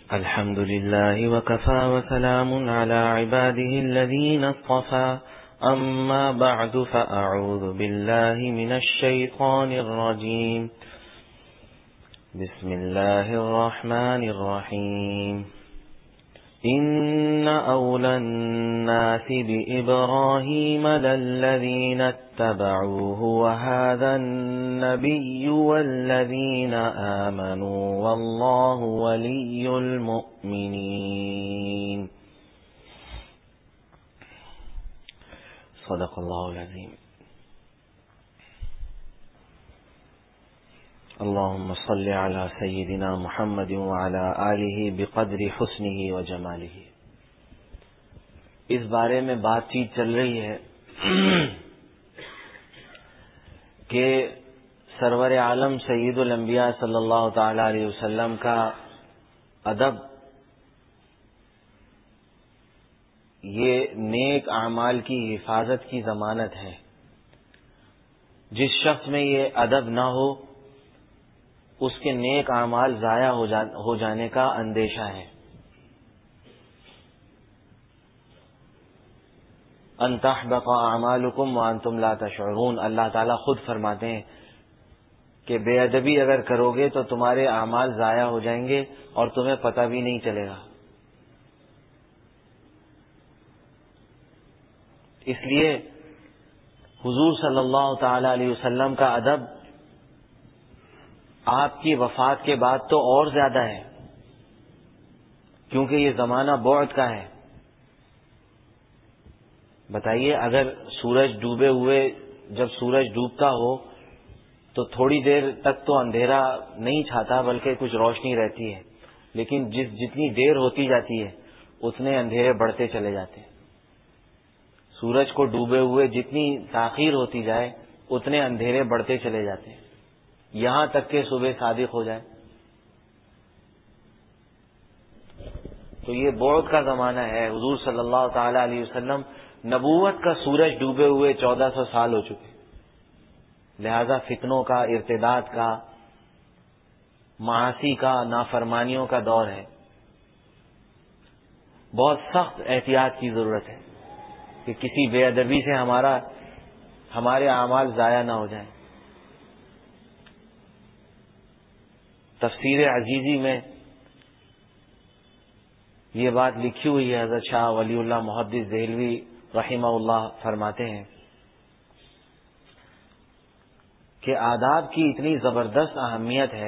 الحمد لله وكفى وسلام على عباده الذين اصطفى أما بعد فأعوذ بالله من الشيطان الرجيم بسم الله الرحمن الرحيم إن أولى الناس بإبراهيم للذين اتبعوه وهذا النبي والذين آمنوا والله ولي المؤمنين صدق الله العظيم اللهم صل على سيدنا محمد وعلى آلہ بقدر حسنہ وجمالہ۔ اس بارے میں بات چیت چل رہی ہے کہ سرور عالم سید الانبیاء صلی اللہ تعالی علیہ وسلم کا ادب یہ نیک اعمال کی حفاظت کی ضمانت ہے۔ جس شخص میں یہ ادب نہ ہو اس کے نیک اعمال ضائع ہو جانے کا اندیشہ ہے۔ ان تحبط اعمالکم وانتم لا تشعرون، اللہ تعالیٰ خود فرماتے ہیں کہ بے ادبی اگر کرو گے تو تمہارے اعمال ضائع ہو جائیں گے اور تمہیں پتہ بھی نہیں چلے گا۔ اس لیے حضور صلی اللہ تعالی علیہ وسلم کا ادب آپ کی وفات کے بعد تو اور زیادہ ہے، کیونکہ یہ زمانہ بعد کا ہے۔ بتائیے اگر سورج ڈوبے ہوئے جب سورج ڈوبتا ہو تو تھوڑی دیر تک تو اندھیرا نہیں چھاتا بلکہ کچھ روشنی رہتی ہے، لیکن جتنی دیر ہوتی جاتی ہے اتنے اندھیرے بڑھتے چلے جاتے ہیں۔ سورج کو ڈوبے ہوئے جتنی تاخیر ہوتی جائے اتنے اندھیرے بڑھتے چلے جاتے ہیں، یہاں تک کہ صبح صادق ہو جائے۔ تو یہ بعد کا زمانہ ہے۔ حضور صلی اللہ تعالی علیہ وسلم نبوت کا سورج ڈوبے ہوئے 1400 سال ہو چکے، لہذا فتنوں کا، ارتداد کا، معاصی کا، نافرمانیوں کا دور ہے۔ بہت سخت احتیاط کی ضرورت ہے کہ کسی بے ادبی سے ہمارے اعمال ضائع نہ ہو جائیں۔ تفسیر عزیزی میں یہ بات لکھی ہوئی ہے، حضرت شاہ ولی اللہ محدث دہلوی رحمہ اللہ فرماتے ہیں کہ آداب کی اتنی زبردست اہمیت ہے،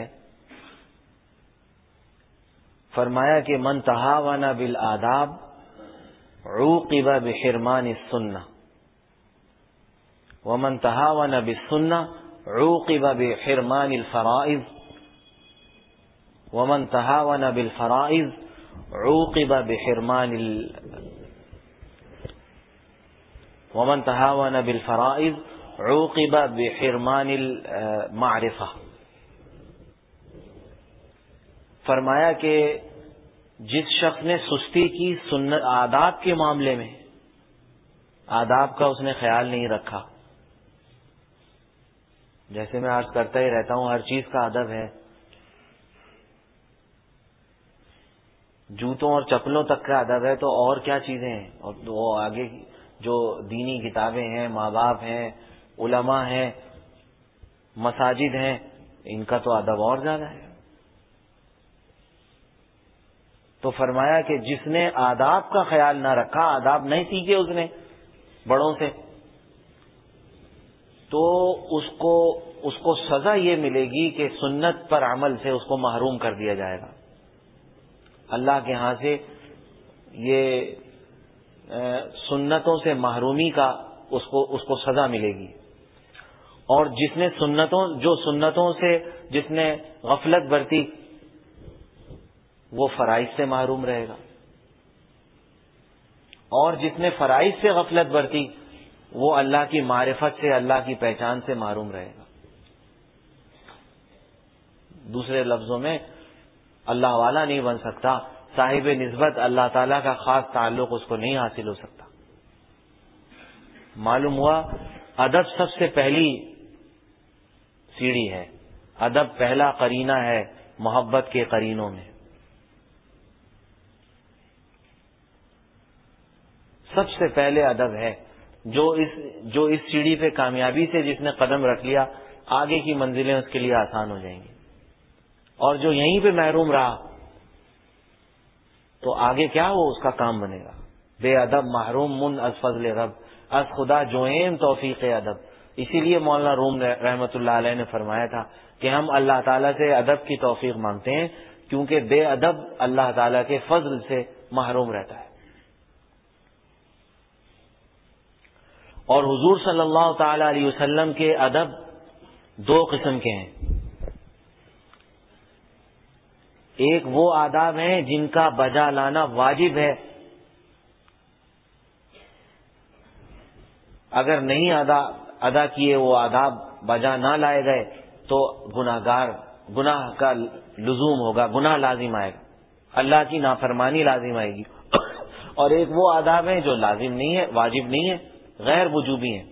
فرمایا کہ من تہاون بالآداب عوقب بحرمان السنہ ومن تہاون بالسنہ عوقب بحرمان الفرائض ومن تہاون بالفرائض عوقب بحرمان ومن تہاون بالفرائض عوقب بحرمان المعرفہ۔ فرمایا کہ جس شخص نے سستی کی سنت آداب کے معاملے میں، آداب کا اس نے خیال نہیں رکھا، جیسے میں عرض کرتا ہی رہتا ہوں ہر چیز کا ادب ہے، جوتوں اور چپلوں تک کا ادب ہے تو اور کیا چیزیں ہیں، اور وہ آگے جو دینی کتابیں ہیں، ماں باپ ہیں، علماء ہیں، مساجد ہیں، ان کا تو ادب اور زیادہ ہے۔ تو فرمایا کہ جس نے آداب کا خیال نہ رکھا، آداب نہیں سیکھے اس نے بڑوں سے، تو اس کو سزا یہ ملے گی کہ سنت پر عمل سے اس کو محروم کر دیا جائے گا۔ اللہ کے ہاں سے یہ سنتوں سے محرومی کا اس کو سزا ملے گی۔ اور جس نے سنتوں سے جس نے غفلت برتی وہ فرائض سے محروم رہے گا، اور جس نے فرائض سے غفلت برتی وہ اللہ کی معرفت سے، اللہ کی پہچان سے محروم رہے گا۔ دوسرے لفظوں میں اللہ والا نہیں بن سکتا، صاحب نسبت اللہ تعالیٰ کا خاص تعلق اس کو نہیں حاصل ہو سکتا۔ معلوم ہوا ادب سب سے پہلی سیڑھی ہے، ادب پہلا قرینہ ہے محبت کے قرینوں میں۔ سب سے پہلے ادب ہے. جو اس سیڑھی پہ کامیابی سے جس نے قدم رکھ لیا، آگے کی منزلیں اس کے لیے آسان ہو جائیں گی. اور جو یہیں پہ محروم رہا تو آگے کیا وہ اس کا کام بنے گا. بے ادب محروم من از فضل رب، از خدا جوئیم توفیق ادب. اسی لیے مولانا روم رحمۃ اللہ علیہ نے فرمایا تھا کہ ہم اللہ تعالیٰ سے ادب کی توفیق مانگتے ہیں، کیونکہ بے ادب اللہ تعالیٰ کے فضل سے محروم رہتا ہے. اور حضور صلی اللہ تعالی علیہ وسلم کے ادب دو قسم کے ہیں. ایک وہ آداب ہیں جن کا بجا لانا واجب ہے، اگر نہیں ادا کیے وہ آداب بجا نہ لائے گئے تو گناہ کا لزوم ہوگا، گناہ لازم آئے گا، اللہ کی نافرمانی لازم آئے گی. اور ایک وہ آداب ہیں جو لازم نہیں ہے، واجب نہیں ہے، غیر وجوبی ہیں.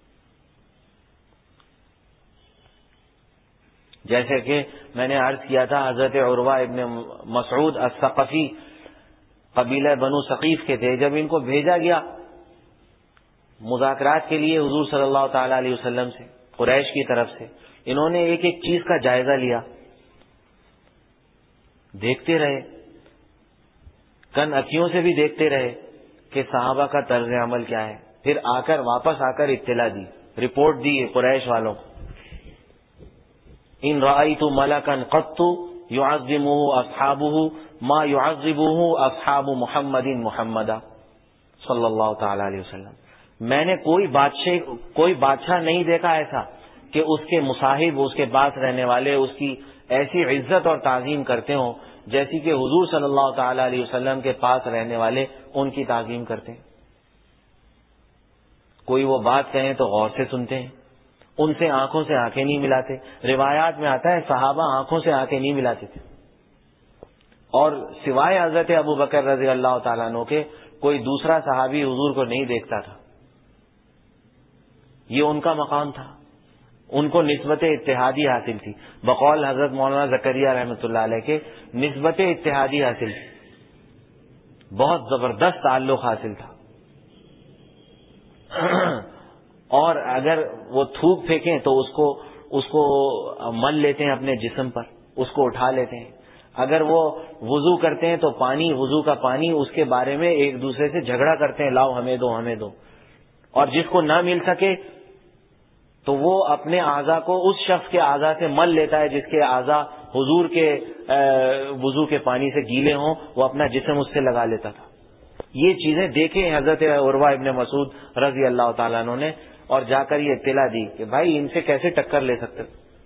جیسے کہ میں نے عرض کیا تھا، حضرت عروہ ابن مسعود الثقفی قبیلہ بنو ثقیف کے تھے. جب ان کو بھیجا گیا مذاکرات کے لیے حضور صلی اللہ تعالی علیہ وسلم سے قریش کی طرف سے، انہوں نے ایک ایک چیز کا جائزہ لیا، دیکھتے رہے، کن اکھیوں سے بھی دیکھتے رہے کہ صحابہ کا طرز عمل کیا ہے. پھر واپس آ کر اطلاع دی، رپورٹ دی قریش والوں کو. ان رأیت ملکا قط يعظمه اصحابه ما يعظمه اصحاب محمد محمدا صلی اللہ تعالی علیہ وسلم. میں نے کوئی بادشاہ نہیں دیکھا ایسا کہ اس کے مصاحب، اس کے پاس رہنے والے اس کی ایسی عزت اور تعظیم کرتے ہوں جیسی کہ حضور صلی اللہ تعالی علیہ وسلم کے پاس رہنے والے ان کی تعظیم کرتے ہیں. کوئی وہ بات کہیں تو غور سے سنتے ہیں، ان سے آنکھوں سے آنکھیں نہیں ملاتے. روایات میں آتا ہے صحابہ آنکھوں سے آنکھیں نہیں ملاتے تھے، اور سوائے حضرت ابو بکر رضی اللہ تعالیٰ عنہ کے کوئی دوسرا صحابی حضور کو نہیں دیکھتا تھا. یہ ان کا مقام تھا، ان کو نسبت اتحادی حاصل تھی. بقول حضرت مولانا زکریا رحمۃ اللہ علیہ کے نسبت اتحادی حاصل تھی، بہت زبردست تعلق حاصل تھا. اور اگر وہ تھوک پھینکیں تو اس کو مل لیتے ہیں اپنے جسم پر، اس کو اٹھا لیتے ہیں. اگر وہ وضو کرتے ہیں تو وضو کا پانی اس کے بارے میں ایک دوسرے سے جھگڑا کرتے ہیں، لاؤ ہمیں دو ہمیں دو. اور جس کو نہ مل سکے تو وہ اپنے اعضا کو اس شخص کے اعضا سے مل لیتا ہے جس کے اعضا حضور کے وضو کے پانی سے گیلے ہوں، وہ اپنا جسم اس سے لگا لیتا تھا. یہ چیزیں دیکھیں حضرت عروہ ابن مسعود رضی اللہ تعالیٰ عنہ نے، اور جا کر یہ اطلاع دی کہ بھائی ان سے کیسے ٹکر لے سکتے،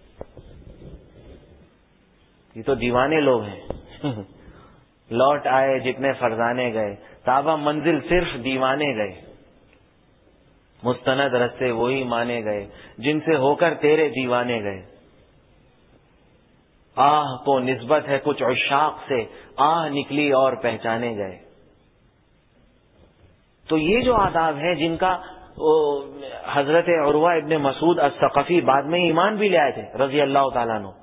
یہ تو دیوانے لوگ ہیں. لوٹ آئے جتنے فرزانے گئے، تابہ منزل صرف دیوانے گئے، مستند رستے وہی مانے گئے جن سے ہو کر تیرے دیوانے گئے. آہ کو نسبت ہے کچھ عشاق سے، آہ نکلی اور پہچانے گئے. تو یہ جو آداب ہیں جن کا حضرت عروہ ابن مسعود الثقفی بعد میں ایمان بھی لے آئے تھے رضی اللہ تعالیٰ عنہ.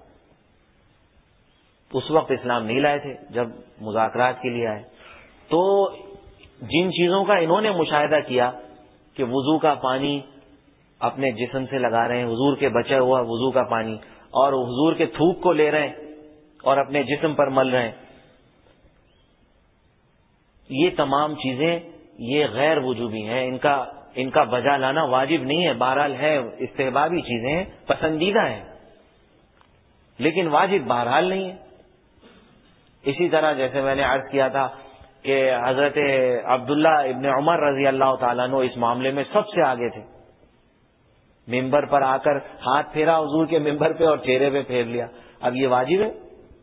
اس وقت اسلام نہیں لائے تھے جب مذاکرات کے لیے آئے. تو جن چیزوں کا انہوں نے مشاہدہ کیا کہ وضو کا پانی اپنے جسم سے لگا رہے ہیں، حضور کے بچا ہوا وضو کا پانی، اور حضور کے تھوک کو لے رہے ہیں اور اپنے جسم پر مل رہے ہیں، یہ تمام چیزیں یہ غیر وجوبی ہیں. ان کا بجا لانا واجب نہیں ہے. بہرحال ہے استحبابی چیزیں ہیں، پسندیدہ ہیں، لیکن واجب بہرحال نہیں ہے. اسی طرح جیسے میں نے عرض کیا تھا کہ حضرت عبداللہ ابن عمر رضی اللہ تعالیٰ عنہ اس معاملے میں سب سے آگے تھے. ممبر پر آ کر ہاتھ پھیرا حضور کے ممبر پہ اور چہرے پہ پھیر لیا. اب یہ واجب ہے؟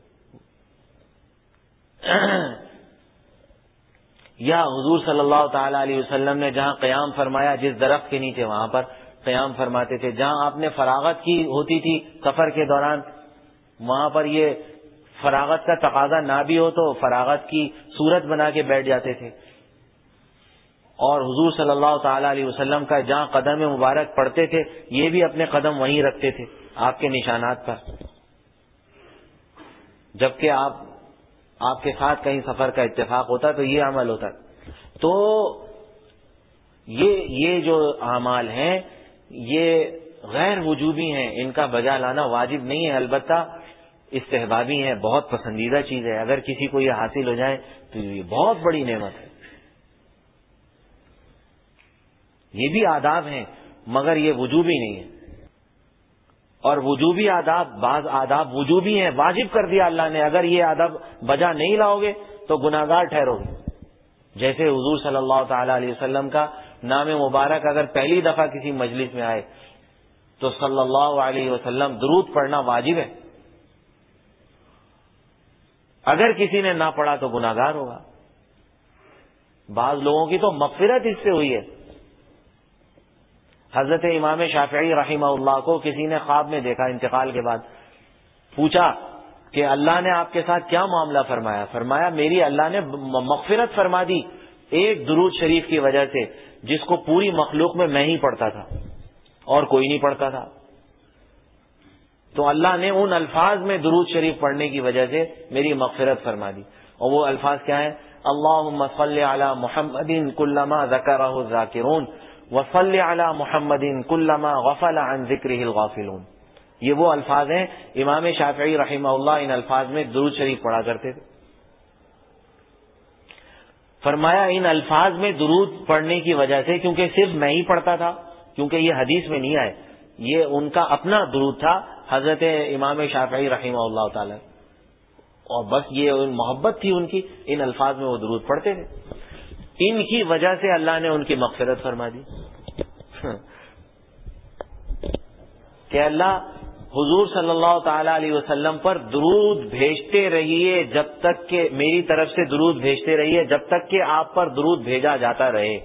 یا حضور صلی اللہ تعالی علیہ وسلم نے جہاں قیام فرمایا، جس درخت کے نیچے وہاں پر قیام فرماتے تھے. جہاں آپ نے فراغت کی ہوتی تھی سفر کے دوران، وہاں پر یہ فراغت کا تقاضا نہ بھی ہو تو فراغت کی صورت بنا کے بیٹھ جاتے تھے. اور حضور صلی اللہ تعالی علیہ وسلم کا جہاں قدم مبارک پڑتے تھے، یہ بھی اپنے قدم وہیں رکھتے تھے آپ کے نشانات پر. جبکہ آپ کے ساتھ کہیں سفر کا اتفاق ہوتا تو یہ عمل ہوتا. تو یہ جو اعمال ہیں یہ غیر وجوبی ہیں، ان کا بجا لانا واجب نہیں ہے، البتہ استحبابی ہیں، بہت پسندیدہ چیز ہے. اگر کسی کو یہ حاصل ہو جائے تو یہ بہت بڑی نعمت ہے. یہ بھی آداب ہیں مگر یہ وجوبی نہیں ہے. اور وجوبی آداب، بعض آداب وجوبی ہیں، واجب کر دیا اللہ نے، اگر یہ آداب بجا نہیں لاؤ گے تو گناہگار ٹھہرو گے. جیسے حضور صلی اللہ تعالی علیہ وسلم کا نام مبارک اگر پہلی دفعہ کسی مجلس میں آئے تو صلی اللہ علیہ وسلم درود پڑھنا واجب ہے. اگر کسی نے نہ پڑھا تو گناہگار ہوگا. بعض لوگوں کی تو مغفرت اس سے ہوئی ہے. حضرت امام شافعی رحمہ اللہ کو کسی نے خواب میں دیکھا انتقال کے بعد، پوچھا کہ اللہ نے آپ کے ساتھ کیا معاملہ فرمایا؟ فرمایا میری اللہ نے مغفرت فرما دی ایک درود شریف کی وجہ سے جس کو پوری مخلوق میں ہی پڑھتا تھا اور کوئی نہیں پڑھتا تھا. تو اللہ نے ان الفاظ میں درود شریف پڑھنے کی وجہ سے میری مغفرت فرما دی. اور وہ الفاظ کیا ہیں؟ اللہم صلی علی محمد کلما ذکرہ الذاکرون وصلی علی محمد کلما غفل عن ذکرہ الغافلون. یہ وہ الفاظ ہیں. امام شافعی رحمہ اللہ ان الفاظ میں درود شریف پڑھا کرتے تھے. فرمایا ان الفاظ میں درود پڑھنے کی وجہ سے، کیونکہ صرف میں ہی پڑھتا تھا، کیونکہ یہ حدیث میں نہیں آئے، یہ ان کا اپنا درود تھا حضرت امام شافعی رحمہ اللہ تعالی، اور بس یہ محبت تھی ان کی، ان الفاظ میں وہ درود پڑھتے تھے. ان کی وجہ سے اللہ نے ان کی مغفرت فرما دی کہ اللہ حضور صلی اللہ تعالی علیہ وسلم پر درود بھیجتے رہیے جب تک کہ میری طرف سے درود بھیجتے رہیے جب تک کہ آپ پر درود بھیجا جاتا رہے.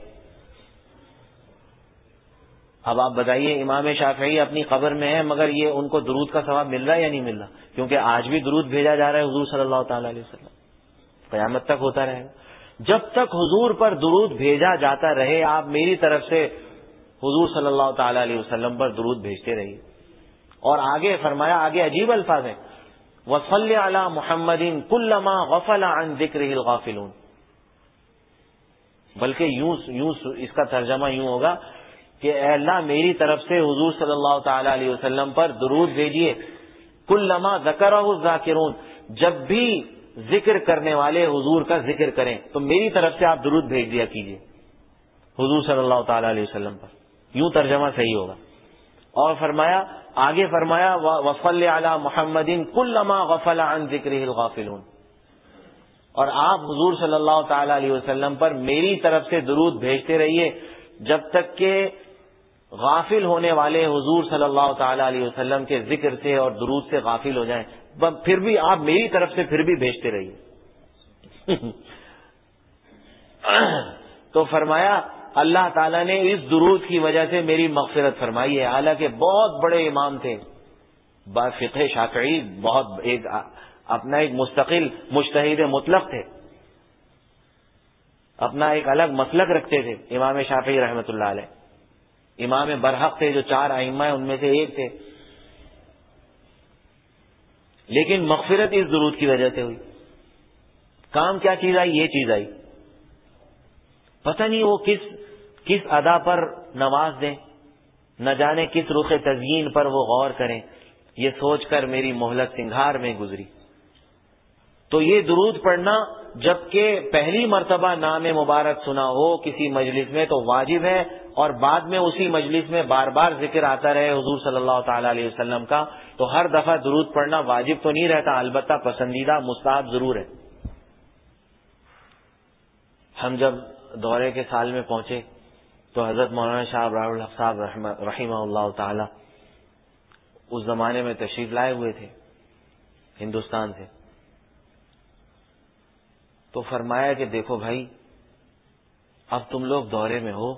اب آپ بتائیے امام شافعی اپنی قبر میں ہیں مگر یہ ان کو درود کا ثواب مل رہا ہے یا نہیں مل رہا؟ کیونکہ آج بھی درود بھیجا جا رہا ہے حضور صلی اللہ تعالی علیہ وسلم، قیامت تک ہوتا رہے گا. جب تک حضور پر درود بھیجا جاتا رہے آپ میری طرف سے حضور صلی اللہ تعالی علیہ وسلم پر درود بھیجتے رہیے. اور آگے فرمایا، آگے عجیب الفاظ ہیں، وصلی علی محمد کلما غفل عن ذکرہ الغافلون. بلکہ یوں اس کا ترجمہ یوں ہوگا کہ اے اللہ میری طرف سے حضور صلی اللہ تعالی علیہ وسلم پر درود بھیجیے، کلما ذکرہ الذاکرون، جب بھی ذکر کرنے والے حضور کا ذکر کریں تو میری طرف سے آپ درود بھیج دیا کیجیے حضور صلی اللہ تعالی علیہ وسلم پر. یوں ترجمہ صحیح ہوگا. اور فرمایا، آگے فرمایا وصلی علی محمد کلما غفل عن ذکرہ الغافلون، اور آپ حضور صلی اللہ تعالی علیہ وسلم پر میری طرف سے درود بھیجتے رہیے جب تک کہ غافل ہونے والے حضور صلی اللہ تعالی علیہ وسلم کے ذکر سے اور درود سے غافل ہو جائیں، پھر بھی آپ میری طرف سے پھر بھی بھیجتے رہیے. تو فرمایا اللہ تعالیٰ نے اس درود کی وجہ سے میری مغفرت فرمائی ہے. حالانکہ بہت بڑے امام تھے، فقہ شافعی، بہت اپنا ایک مستقل مجتہد مطلق تھے، اپنا ایک الگ مسلک رکھتے تھے امام شافعی رحمۃ اللہ علیہ. امام برحق تھے جو 4 ائمہ ہیں ان میں سے ایک تھے، لیکن مغفرت اس درود کی وجہ سے ہوئی. کام کیا چیز آئی؟ یہ چیز آئی. پتہ نہیں وہ کس ادا پر نواز دیں، نہ جانے کس رخ تزیین پر وہ غور کریں، یہ سوچ کر میری مہلت سنگھار میں گزری. تو یہ درود پڑھنا جبکہ پہلی مرتبہ نام مبارک سنا ہو کسی مجلس میں تو واجب ہے، اور بعد میں اسی مجلس میں بار بار ذکر آتا رہے حضور صلی اللہ تعالی علیہ وسلم کا تو ہر دفعہ درود پڑھنا واجب تو نہیں رہتا، البتہ پسندیدہ مستحب ضرور ہے. ہم جب دورے کے سال میں پہنچے تو حضرت مولانا شاہ ابرار الحق صاحب رحمہ اللہ تعالی اس زمانے میں تشریف لائے ہوئے تھے ہندوستان سے. تو فرمایا کہ دیکھو بھائی، اب تم لوگ دورے میں ہو،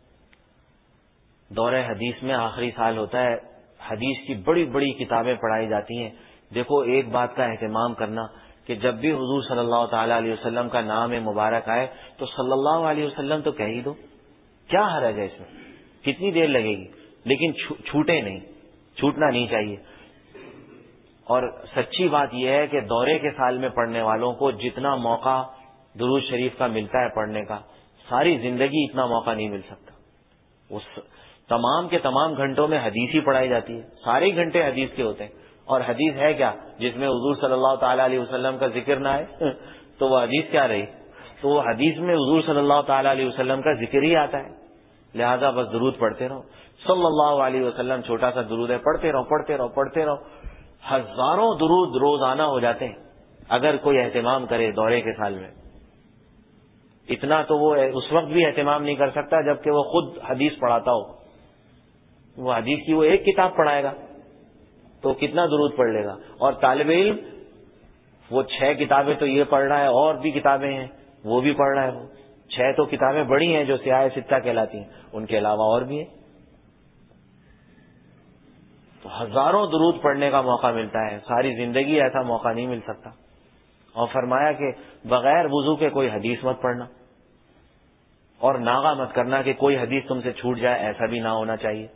دورہ حدیث میں آخری سال ہوتا ہے، حدیث کی بڑی بڑی کتابیں پڑھائی جاتی ہیں. دیکھو ایک بات کا اہتمام کرنا کہ جب بھی حضور صلی اللہ تعالی علیہ وسلم کا نام مبارک آئے تو صلی اللہ علیہ وسلم تو کہہ ہی دو، کیا حرج ہے اس میں، کتنی دیر لگے گی، لیکن چھوٹے نہیں، چھوٹنا نہیں چاہیے. اور سچی بات یہ ہے کہ دورے کے سال میں پڑھنے والوں کو جتنا موقع درود شریف کا ملتا ہے پڑھنے کا، ساری زندگی اتنا موقع نہیں مل سکتا. تمام کے تمام گھنٹوں میں حدیث ہی پڑھائی جاتی ہے، سارے گھنٹے حدیث کے ہوتے ہیں. اور حدیث ہے کیا جس میں حضور صلی اللہ تعالی علیہ وسلم کا ذکر نہ آئے تو وہ حدیث کیا رہی؟ تو وہ حدیث میں حضور صلی اللہ تعالی علیہ وسلم کا ذکر ہی آتا ہے. لہذا بس درود پڑھتے رہو. صلی اللہ علیہ وسلم چھوٹا سا درود ہے، پڑھتے رہو پڑھتے رہو پڑھتے رہو. ہزاروں درود روزانہ ہو جاتے ہیں اگر کوئی اہتمام کرے دورے کے سال میں. اتنا تو وہ اس وقت بھی اہتمام نہیں کر سکتا جبکہ وہ خود حدیث پڑھاتا ہو. وہ حدیث کی وہ ایک کتاب پڑھائے گا تو کتنا درود پڑھ لے گا. اور طالب علم وہ 6 کتابیں تو یہ پڑھ رہا ہے، اور بھی کتابیں ہیں وہ بھی پڑھ رہا ہے. وہ 6 تو کتابیں بڑی ہیں جو سیاہ ستہ کہلاتی ہیں، ان کے علاوہ اور بھی ہیں. تو ہزاروں درود پڑھنے کا موقع ملتا ہے، ساری زندگی ایسا موقع نہیں مل سکتا. اور فرمایا کہ بغیر وضو کے کوئی حدیث مت پڑھنا، اور ناغہ مت کرنا کہ کوئی حدیث تم سے چھوٹ جائے، ایسا بھی نہ ہونا چاہیے.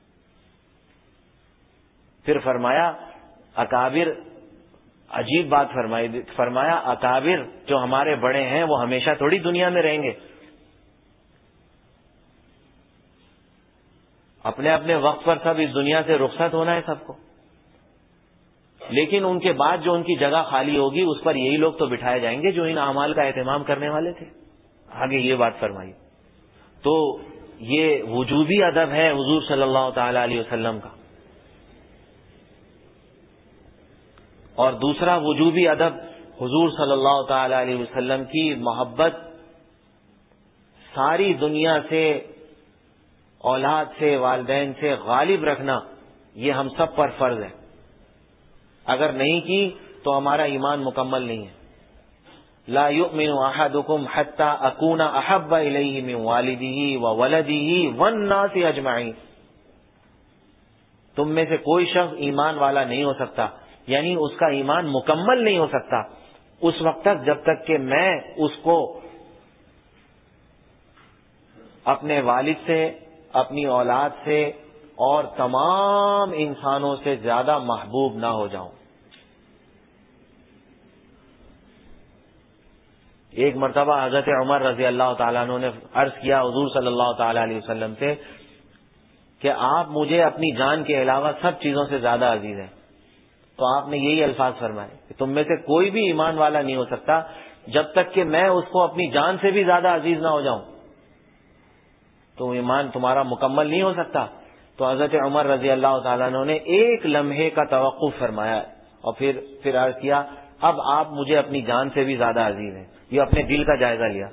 پھر فرمایا اکابر، عجیب بات فرمایا اکابر جو ہمارے بڑے ہیں وہ ہمیشہ تھوڑی دنیا میں رہیں گے، اپنے اپنے وقت پر سب اس دنیا سے رخصت ہونا ہے سب کو. لیکن ان کے بعد جو ان کی جگہ خالی ہوگی اس پر یہی لوگ تو بٹھائے جائیں گے جو ان اعمال کا اہتمام کرنے والے تھے. آگے یہ بات فرمائی. تو یہ وجوبی ادب ہے حضور صلی اللہ تعالی علیہ وسلم کا. اور دوسرا وجوبی ادب حضور صلی اللہ تعالی علیہ وسلم کی محبت ساری دنیا سے، اولاد سے، والدین سے غالب رکھنا، یہ ہم سب پر فرض ہے. اگر نہیں کی تو ہمارا ایمان مکمل نہیں ہے. لا یؤمن احدکم حتی اکون احب الیہ من والدہ وولدہ والناس اجمعین. تم میں سے کوئی شخص ایمان والا نہیں ہو سکتا، یعنی اس کا ایمان مکمل نہیں ہو سکتا اس وقت تک جب تک کہ میں اس کو اپنے والد سے، اپنی اولاد سے اور تمام انسانوں سے زیادہ محبوب نہ ہو جاؤں. ایک مرتبہ حضرت عمر رضی اللہ تعالیٰ عنہ نے عرض کیا حضور صلی اللہ تعالی علیہ وسلم سے کہ آپ مجھے اپنی جان کے علاوہ سب چیزوں سے زیادہ عزیز ہیں. تو آپ نے یہی الفاظ فرمائے کہ تم میں سے کوئی بھی ایمان والا نہیں ہو سکتا جب تک کہ میں اس کو اپنی جان سے بھی زیادہ عزیز نہ ہو جاؤں. تو ایمان تمہارا مکمل نہیں ہو سکتا. تو حضرت عمر رضی اللہ تعالیٰ عنہ نے ایک لمحے کا توقف فرمایا اور پھر عرض کیا اب آپ مجھے اپنی جان سے بھی زیادہ عزیز ہیں. یہ اپنے دل کا جائزہ لیا،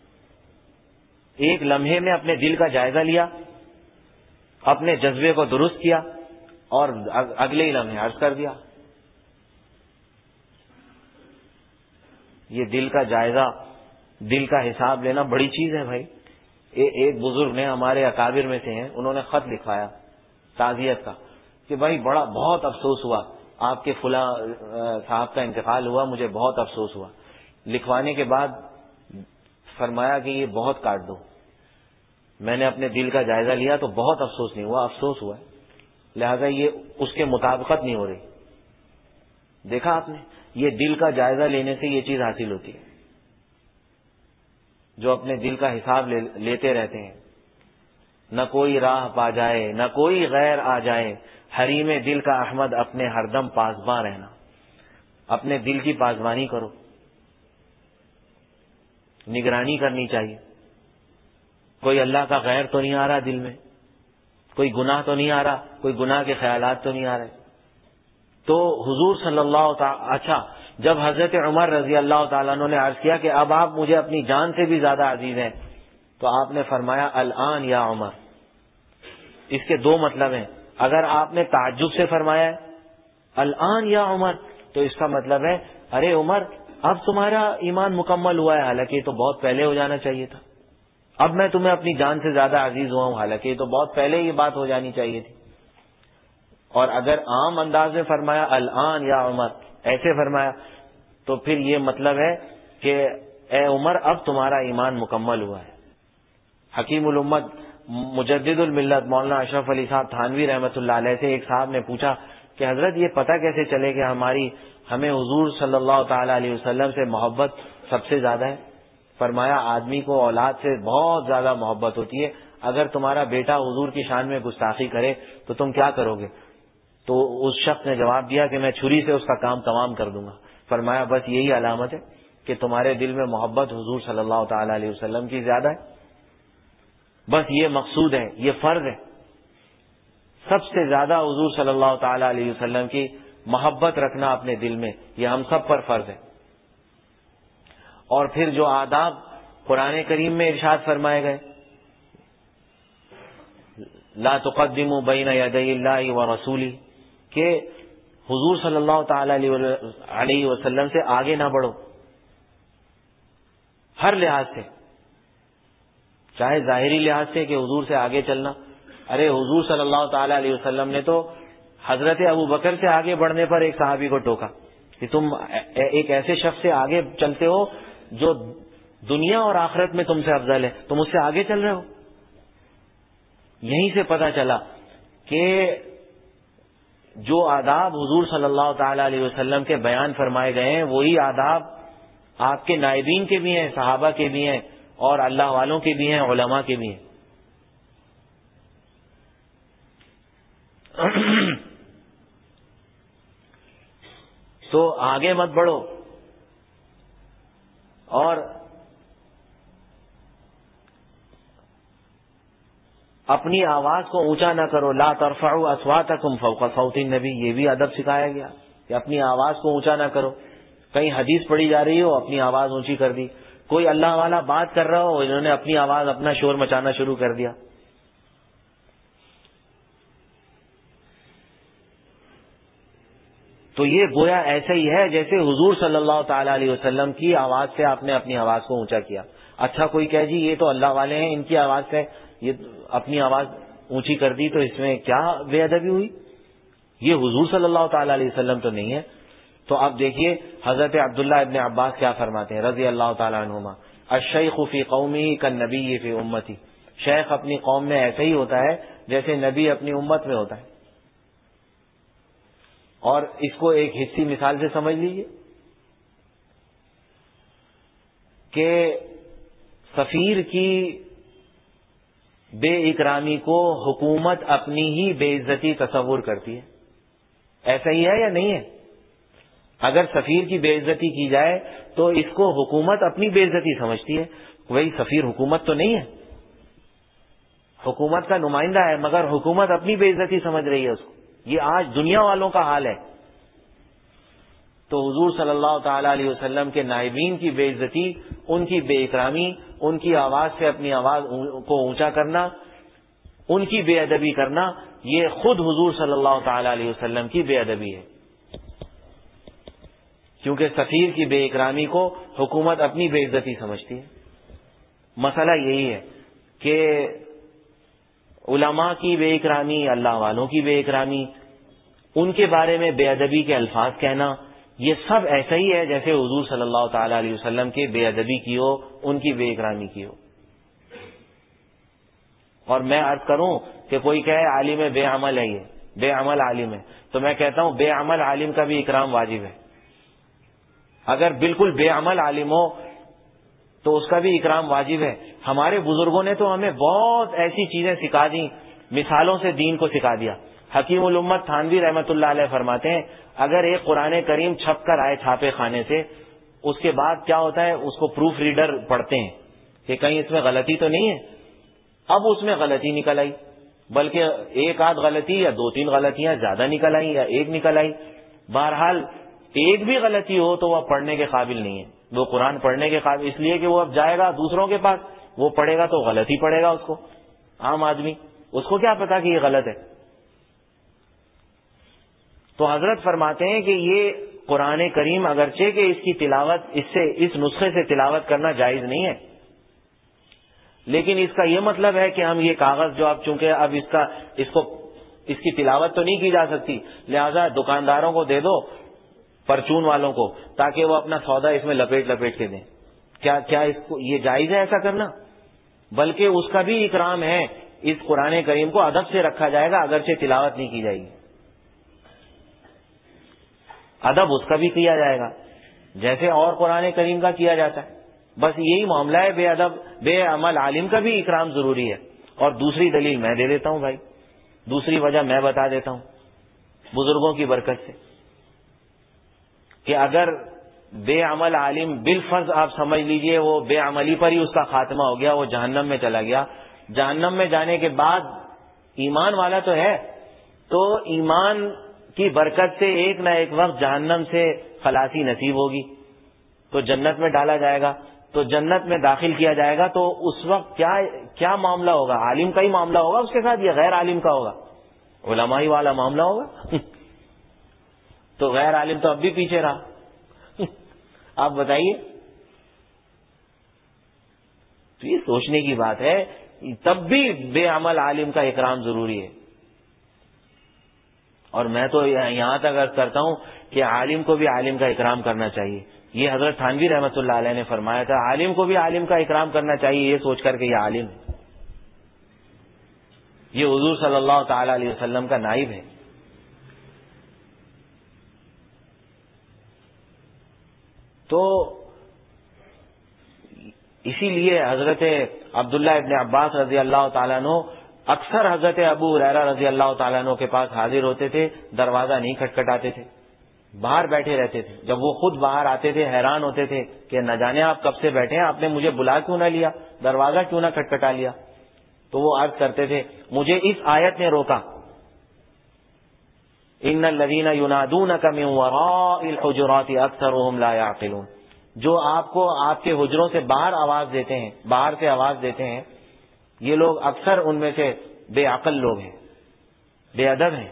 ایک لمحے میں اپنے دل کا جائزہ لیا، اپنے جذبے کو درست کیا اور اگلے ہی لمحے عرض کر دیا. یہ دل کا جائزہ، دل کا حساب لینا بڑی چیز ہے بھائی. ایک بزرگ نے ہمارے اکابر میں سے ہیں، انہوں نے خط لکھوایا تعزیت کا کہ بھائی بہت افسوس ہوا، آپ کے فلاں صاحب کا انتقال ہوا، مجھے بہت افسوس ہوا. لکھوانے کے بعد فرمایا کہ یہ بہت کاٹ دو. میں نے اپنے دل کا جائزہ لیا تو بہت افسوس نہیں ہوا، افسوس ہوا ہے، لہذا یہ اس کے مطابقت نہیں ہو رہی. دیکھا آپ نے، یہ دل کا جائزہ لینے سے یہ چیز حاصل ہوتی ہے. جو اپنے دل کا حساب لیتے رہتے ہیں، نہ کوئی راہ پا جائے نہ کوئی غیر آ جائے، حریم دل کا احمد اپنے ہر دم پاسباں رہنا. اپنے دل کی پاسبانی کرو، نگرانی کرنی چاہیے. کوئی اللہ کا غیر تو نہیں آ رہا دل میں، کوئی گناہ تو نہیں آ رہا، کوئی گناہ کے خیالات تو نہیں آ رہے. تو حضور صلی اللہ اچھا جب حضرت عمر رضی اللہ تعالیٰ عنہ نے عرض کیا کہ اب آپ مجھے اپنی جان سے بھی زیادہ عزیز ہیں، تو آپ نے فرمایا الآن یا عمر. اس کے دو مطلب ہیں. اگر آپ نے تعجب سے فرمایا ہے الآن یا عمر تو اس کا مطلب ہے ارے عمر اب تمہارا ایمان مکمل ہوا ہے، حالانکہ یہ تو بہت پہلے ہو جانا چاہیے تھا. اب میں تمہیں اپنی جان سے زیادہ عزیز ہوا ہوں، حالانکہ یہ تو بہت پہلے یہ بات ہو جانی چاہیے تھی. اور اگر عام انداز میں فرمایا الآن یا عمر، ایسے فرمایا، تو پھر یہ مطلب ہے کہ اے عمر اب تمہارا ایمان مکمل ہوا ہے. حکیم الامت مجدد الملت مولانا اشرف علی صاحب تھانوی رحمۃ اللہ علیہ سے ایک صاحب نے پوچھا کہ حضرت یہ پتہ کیسے چلے کہ ہمیں حضور صلی اللہ تعالی علیہ وسلم سے محبت سب سے زیادہ ہے؟ فرمایا آدمی کو اولاد سے بہت زیادہ محبت ہوتی ہے اگر تمہارا بیٹا حضور کی شان میں گستاخی کرے تو تم کیا کرو گے؟ تو اس شخص نے جواب دیا کہ میں چھری سے اس کا کام تمام کر دوں گا. فرمایا بس یہی علامت ہے کہ تمہارے دل میں محبت حضور صلی اللہ تعالی علیہ وسلم کی زیادہ ہے. بس یہ مقصود ہے, یہ فرض ہے. سب سے زیادہ حضور صلی اللہ تعالی علیہ وسلم کی محبت رکھنا اپنے دل میں, یہ ہم سب پر فرض ہے. اور پھر جو آداب قرآن کریم میں ارشاد فرمائے گئے, لا تقدموا بین یدی اللہ ورسولہ, کہ حضور صلی اللہ تعالی علیہ وسلم سے آگے نہ بڑھو ہر لحاظ سے, چاہے ظاہری لحاظ سے کہ حضور سے آگے چلنا. ارے حضور صلی اللہ تعالی علیہ وسلم نے تو حضرت ابو بکر سے آگے بڑھنے پر ایک صحابی کو ٹوکا کہ تم ایک ایسے شخص سے آگے چلتے ہو جو دنیا اور آخرت میں تم سے افضل ہے, تم اس سے آگے چل رہے ہو. یہیں سے پتہ چلا کہ جو آداب حضور صلی اللہ تعالی علیہ وسلم کے بیان فرمائے گئے ہیں وہی آداب آپ کے نائبین کے بھی ہیں, صحابہ کے بھی ہیں, اور اللہ والوں کے بھی ہیں, علماء کے بھی ہیں. تو آگے مت بڑھو اور اپنی آواز کو اونچا نہ کرو. لا ترفعوا اصواتکم فوق صوت النبی, یہ بھی ادب سکھایا گیا کہ اپنی آواز کو اونچا نہ کرو. کہیں حدیث پڑھی جا رہی ہو, اپنی آواز اونچی کر دی. کوئی اللہ والا بات کر رہا ہو, انہوں نے اپنی آواز, اپنا شور مچانا شروع کر دیا. تو یہ گویا ایسا ہی ہے جیسے حضور صلی اللہ تعالی علیہ وسلم کی آواز سے آپ نے اپنی آواز کو اونچا کیا. اچھا کوئی کہے جی یہ تو اللہ والے ہیں, ان کی آواز سے یہ اپنی آواز اونچی کر دی, تو اس میں کیا بے ادبی ہوئی؟ یہ حضور صلی اللہ تعالی علیہ وسلم تو نہیں ہے. تو اب دیکھیے حضرت عبداللہ ابن عباس کیا فرماتے ہیں رضی اللہ تعالی عنہما, الشیخ فی قومہ کالنبی فی امتی, شیخ اپنی قوم میں ایسا ہی ہوتا ہے جیسے نبی اپنی امت میں ہوتا ہے. اور اس کو ایک حصی مثال سے سمجھ لیجئے کہ سفیر کی بے اکرامی کو حکومت اپنی ہی بے عزتی تصور کرتی ہے. ایسا ہی ہے یا نہیں ہے؟ اگر سفیر کی بے عزتی کی جائے تو اس کو حکومت اپنی بے عزتی سمجھتی ہے. وہی سفیر حکومت تو نہیں ہے, حکومت کا نمائندہ ہے, مگر حکومت اپنی بے عزتی سمجھ رہی ہے اس کو. یہ آج دنیا والوں کا حال ہے. تو حضور صلی اللہ تعالی علیہ وسلم کے نائبین کی بے عزتی, ان کی بے اکرامی, ان کی آواز سے اپنی آواز کو اونچا کرنا, ان کی بے ادبی کرنا, یہ خود حضور صلی اللہ تعالی علیہ وسلم کی بے ادبی ہے. کیونکہ سفیر کی بے اکرامی کو حکومت اپنی بے عزتی سمجھتی ہے. مسئلہ یہی ہے کہ علماء کی بے اکرامی, اللہ والوں کی بے اکرامی, ان کے بارے میں بے ادبی کے الفاظ کہنا, یہ سب ایسا ہی ہے جیسے حضور صلی اللہ تعالی علیہ وسلم کے بے ادبی کی ہو, ان کی بے اکرامی کی ہو. اور میں عرض کروں کہ کوئی کہے عالم بے عمل ہے, یہ بے عمل عالم ہے, تو میں کہتا ہوں بے عمل عالم کا بھی اکرام واجب ہے. اگر بالکل بے عمل عالم ہو تو اس کا بھی اکرام واجب ہے. ہمارے بزرگوں نے تو ہمیں بہت ایسی چیزیں سکھا دی, مثالوں سے دین کو سکھا دیا. حکیم الامت تھانوی رحمۃ اللہ علیہ فرماتے ہیں اگر ایک قرآن کریم چھپ کر آئے چھاپے خانے سے, اس کے بعد کیا ہوتا ہے, اس کو پروف ریڈر پڑھتے ہیں کہ کہیں اس میں غلطی تو نہیں ہے. اب اس میں غلطی نکل آئی, بلکہ ایک آدھ غلطی یا دو تین غلطیاں زیادہ نکل آئی یا ایک نکل آئی, بہرحال ایک بھی غلطی ہو تو وہ پڑھنے کے قابل نہیں ہے. وہ قرآن پڑھنے کے قابل اس لیے کہ وہ اب جائے گا دوسروں کے پاس, وہ پڑھے گا تو غلط ہی پڑھے گا. اس کو عام آدمی, اس کو کیا پتا کہ یہ غلط ہے. تو حضرت فرماتے ہیں کہ یہ قرآن کریم اگرچہ کہ اس کی تلاوت اس نسخے سے تلاوت کرنا جائز نہیں ہے, لیکن اس کا یہ مطلب ہے کہ ہم یہ کاغذ جو اب چونکہ اب اس کی تلاوت تو نہیں کی جا سکتی, لہذا دکانداروں کو دے دو, پرچون والوں کو, تاکہ وہ اپنا سودا اس میں لپیٹ کے دیں. کیا اس کو یہ جائز ہے ایسا کرنا؟ بلکہ اس کا بھی اکرام ہے, اس قرآن کریم کو ادب سے رکھا جائے گا اگرچہ تلاوت نہیں کی جائے گی. ادب اس کا بھی کیا جائے گا جیسے اور قرآن کریم کا کیا جاتا ہے. بس یہی معاملہ ہے, بے ادب بے عمل عالم کا بھی اکرام ضروری ہے, اور دوسری دلیل میں دے دیتا ہوں بھائی، دوسری وجہ میں بتا دیتا ہوں بزرگوں کی برکت سے، کہ اگر بے عمل عالم بالفرض آپ سمجھ لیجئے وہ بے عملی پر ہی اس کا خاتمہ ہو گیا، وہ جہنم میں چلا گیا، جہنم میں جانے کے بعد ایمان والا تو ہے، تو ایمان کی برکت سے ایک نہ ایک وقت جہنم سے خلاصی نصیب ہوگی، تو جنت میں ڈالا جائے گا، تو جنت میں داخل کیا جائے گا، تو اس وقت کیا معاملہ ہوگا؟ عالم کا ہی معاملہ ہوگا اس کے ساتھ، یا غیر عالم کا ہوگا؟ علمائی والا معاملہ ہوگا تو غیر عالم تو اب بھی پیچھے رہا آپ بتائیے، تو یہ سوچنے کی بات ہے، تب بھی بے عمل عالم کا اکرام ضروری ہے۔ اور میں تو یہاں تک عرض کرتا ہوں کہ عالم کو بھی عالم کا اکرام کرنا چاہیے، یہ حضرت تھانوی رحمۃ اللہ علیہ نے فرمایا تھا، عالم کو بھی عالم کا اکرام کرنا چاہیے، یہ سوچ کر کہ یہ عالم ہے، یہ حضور صلی اللہ تعالی علیہ وسلم کا نائب ہے۔ تو اسی لیے حضرت عبداللہ ابن عباس رضی اللہ تعالیٰ عنہ اکثر حضرت ابو ہریرہ رضی اللہ تعالیٰ عنہ کے پاس حاضر ہوتے تھے، دروازہ نہیں کھٹکھٹاتے تھے، باہر بیٹھے رہتے تھے۔ جب وہ خود باہر آتے تھے حیران ہوتے تھے کہ نہ جانے آپ کب سے بیٹھے ہیں، آپ نے مجھے بلا کیوں نہ لیا، دروازہ کیوں نہ کھٹکھٹا لیا؟ تو وہ عرض کرتے تھے مجھے اس آیت نے روکا، ان الذین ینادونک من وراء الحجرات اکثرهم لا یعقلون، جو آپ کو آپ کے حجروں سے باہر آواز دیتے ہیں، باہر سے آواز دیتے ہیں، یہ لوگ اکثر ان میں سے بے عقل لوگ ہیں، بے ادب ہیں۔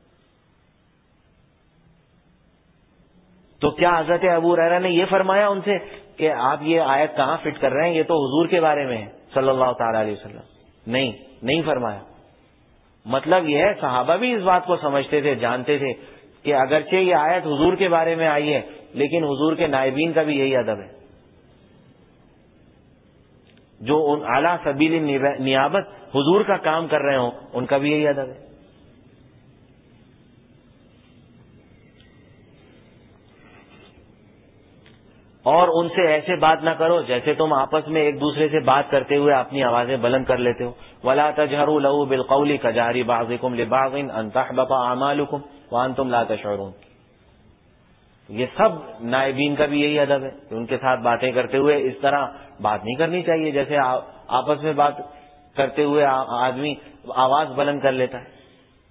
تو کیا حضرت ابو ہریرہ نے یہ فرمایا ان سے کہ آپ یہ آیت کہاں فٹ کر رہے ہیں، یہ تو حضور کے بارے میں ہے صلی اللہ تعالی علیہ وسلم؟ نہیں فرمایا۔ مطلب یہ ہے صحابہ بھی اس بات کو سمجھتے تھے، جانتے تھے کہ اگرچہ یہ آیت حضور کے بارے میں آئی ہے لیکن حضور کے نائبین کا بھی یہی ادب ہے، جو ان اعلیٰ سبیل نیابت حضور کا کام کر رہے ہوں ان کا بھی یہی ادب ہے۔ اور ان سے ایسے بات نہ کرو جیسے تم آپس میں ایک دوسرے سے بات کرتے ہوئے اپنی آوازیں بلند کر لیتے ہو، وَلَا تَجْهَرُوا لَهُ بِالْقَوْلِ كَجَهْرِ بَعْضِكُمْ لِبَعْضٍ أَن تَحْبَطَ أَعْمَالُكُمْ وَأَنْتُمْ لَا تَشْعُرُونَ۔ یہ سب نائبین کا بھی یہی ادب ہے کہ ان کے ساتھ باتیں کرتے ہوئے اس طرح بات نہیں کرنی چاہیے جیسے آپس میں بات کرتے ہوئے آدمی آواز بلند کر لیتا ہے۔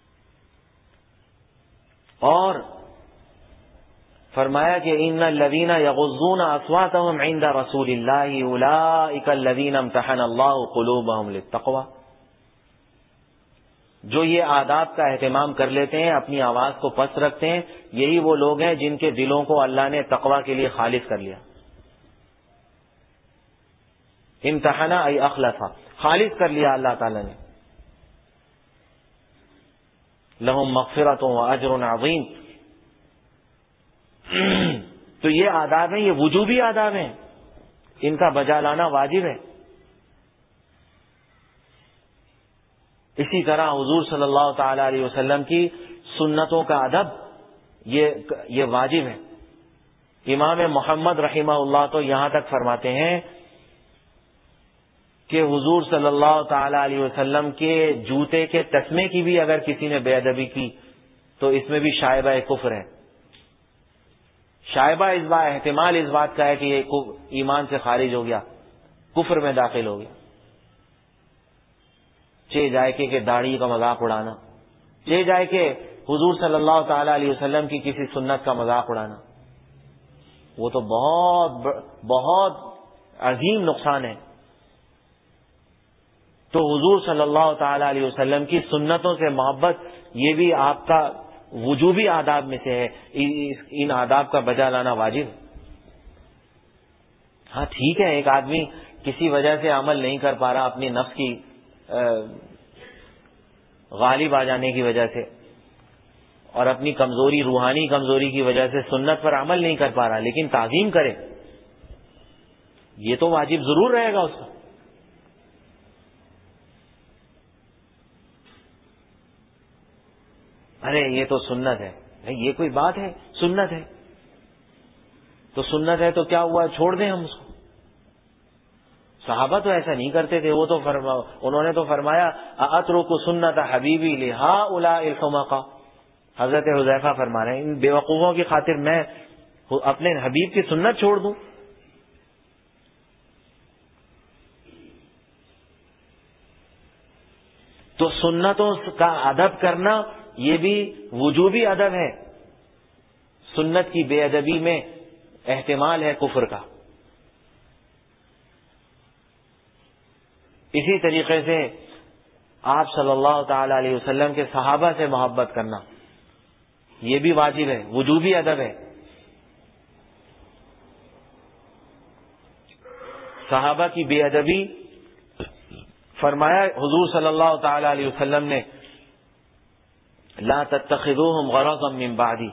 اور فرمایا کہ ان الذین یغضون اصواتهم عند رسول اللہ اولئک الذین امتحن اللہ قلوبهم للتقوی، جو یہ آداب کا اہتمام کر لیتے ہیں، اپنی آواز کو پست رکھتے ہیں، یہی وہ لوگ ہیں جن کے دلوں کو اللہ نے تقوی کے لیے خالص کر لیا۔ امتحنا ای اخلصا، خالص کر لیا اللہ تعالی نے۔ لہم مغفرۃ واجر عظیم، تو یہ آداب ہیں، یہ وجوبی آداب ہیں، ان کا بجا لانا واجب ہے۔ اسی طرح حضور صلی اللہ تعالی علیہ وسلم کی سنتوں کا ادب یہ واجب ہے۔ امام محمد رحمہ اللہ تو یہاں تک فرماتے ہیں کہ حضور صلی اللہ تعالی علیہ وسلم کے جوتے کے تسمے کی بھی اگر کسی نے بے ادبی کی تو اس میں بھی شائبہ کفر ہے۔ شائبہ اس بات، احتمال اس بات کا ہے کہ یہ ایمان سے خارج ہو گیا، کفر میں داخل ہو گیا۔ چہ جائے کہ داڑھی کا مذاق اڑانا، چہ جائے کہ حضور صلی اللہ تعالی علیہ وسلم کی کسی سنت کا مذاق اڑانا، وہ تو بہت عظیم نقصان ہے۔ تو حضور صلی اللہ تعالی علیہ وسلم کی سنتوں سے محبت یہ بھی آپ کا وجوبی آداب میں سے ہے، ان آداب کا بجا لانا واجب۔ ہاں ٹھیک ہے، ایک آدمی کسی وجہ سے عمل نہیں کر پا رہا، اپنی نفس کی غالب آ جانے کی وجہ سے اور اپنی کمزوری، روحانی کمزوری کی وجہ سے سنت پر عمل نہیں کر پا رہا، لیکن تعظیم کرے، یہ تو واجب ضرور رہے گا اس کا۔ ارے یہ تو سنت ہے، یہ کوئی بات ہے؟ سنت ہے تو سنت ہے تو کیا ہوا، چھوڑ دیں ہم اس کو۔ صحابہ تو ایسا نہیں کرتے تھے. وہ تو انہوں نے تو فرمایا اترک سنت حبیبی لہؤلاء الحمقاء. حضرت حذیفہ فرما رہے ہیں ان بیوقوفوں کی خاطر میں اپنے حبیب کی سنت چھوڑ دوں. تو سنتوں کا ادب کرنا یہ بھی وجوبی ادب ہے. سنت کی بے ادبی میں احتمال ہے کفر کا. اسی طریقے سے آپ صلی اللہ تعالی علیہ وسلم کے صحابہ سے محبت کرنا یہ بھی واجب ہے, وجوبی ادب ہے. صحابہ کی بے ادبی فرمایا حضور صلی اللہ تعالی علیہ وسلم نے لا تتخذوهم غرضا من بعدی,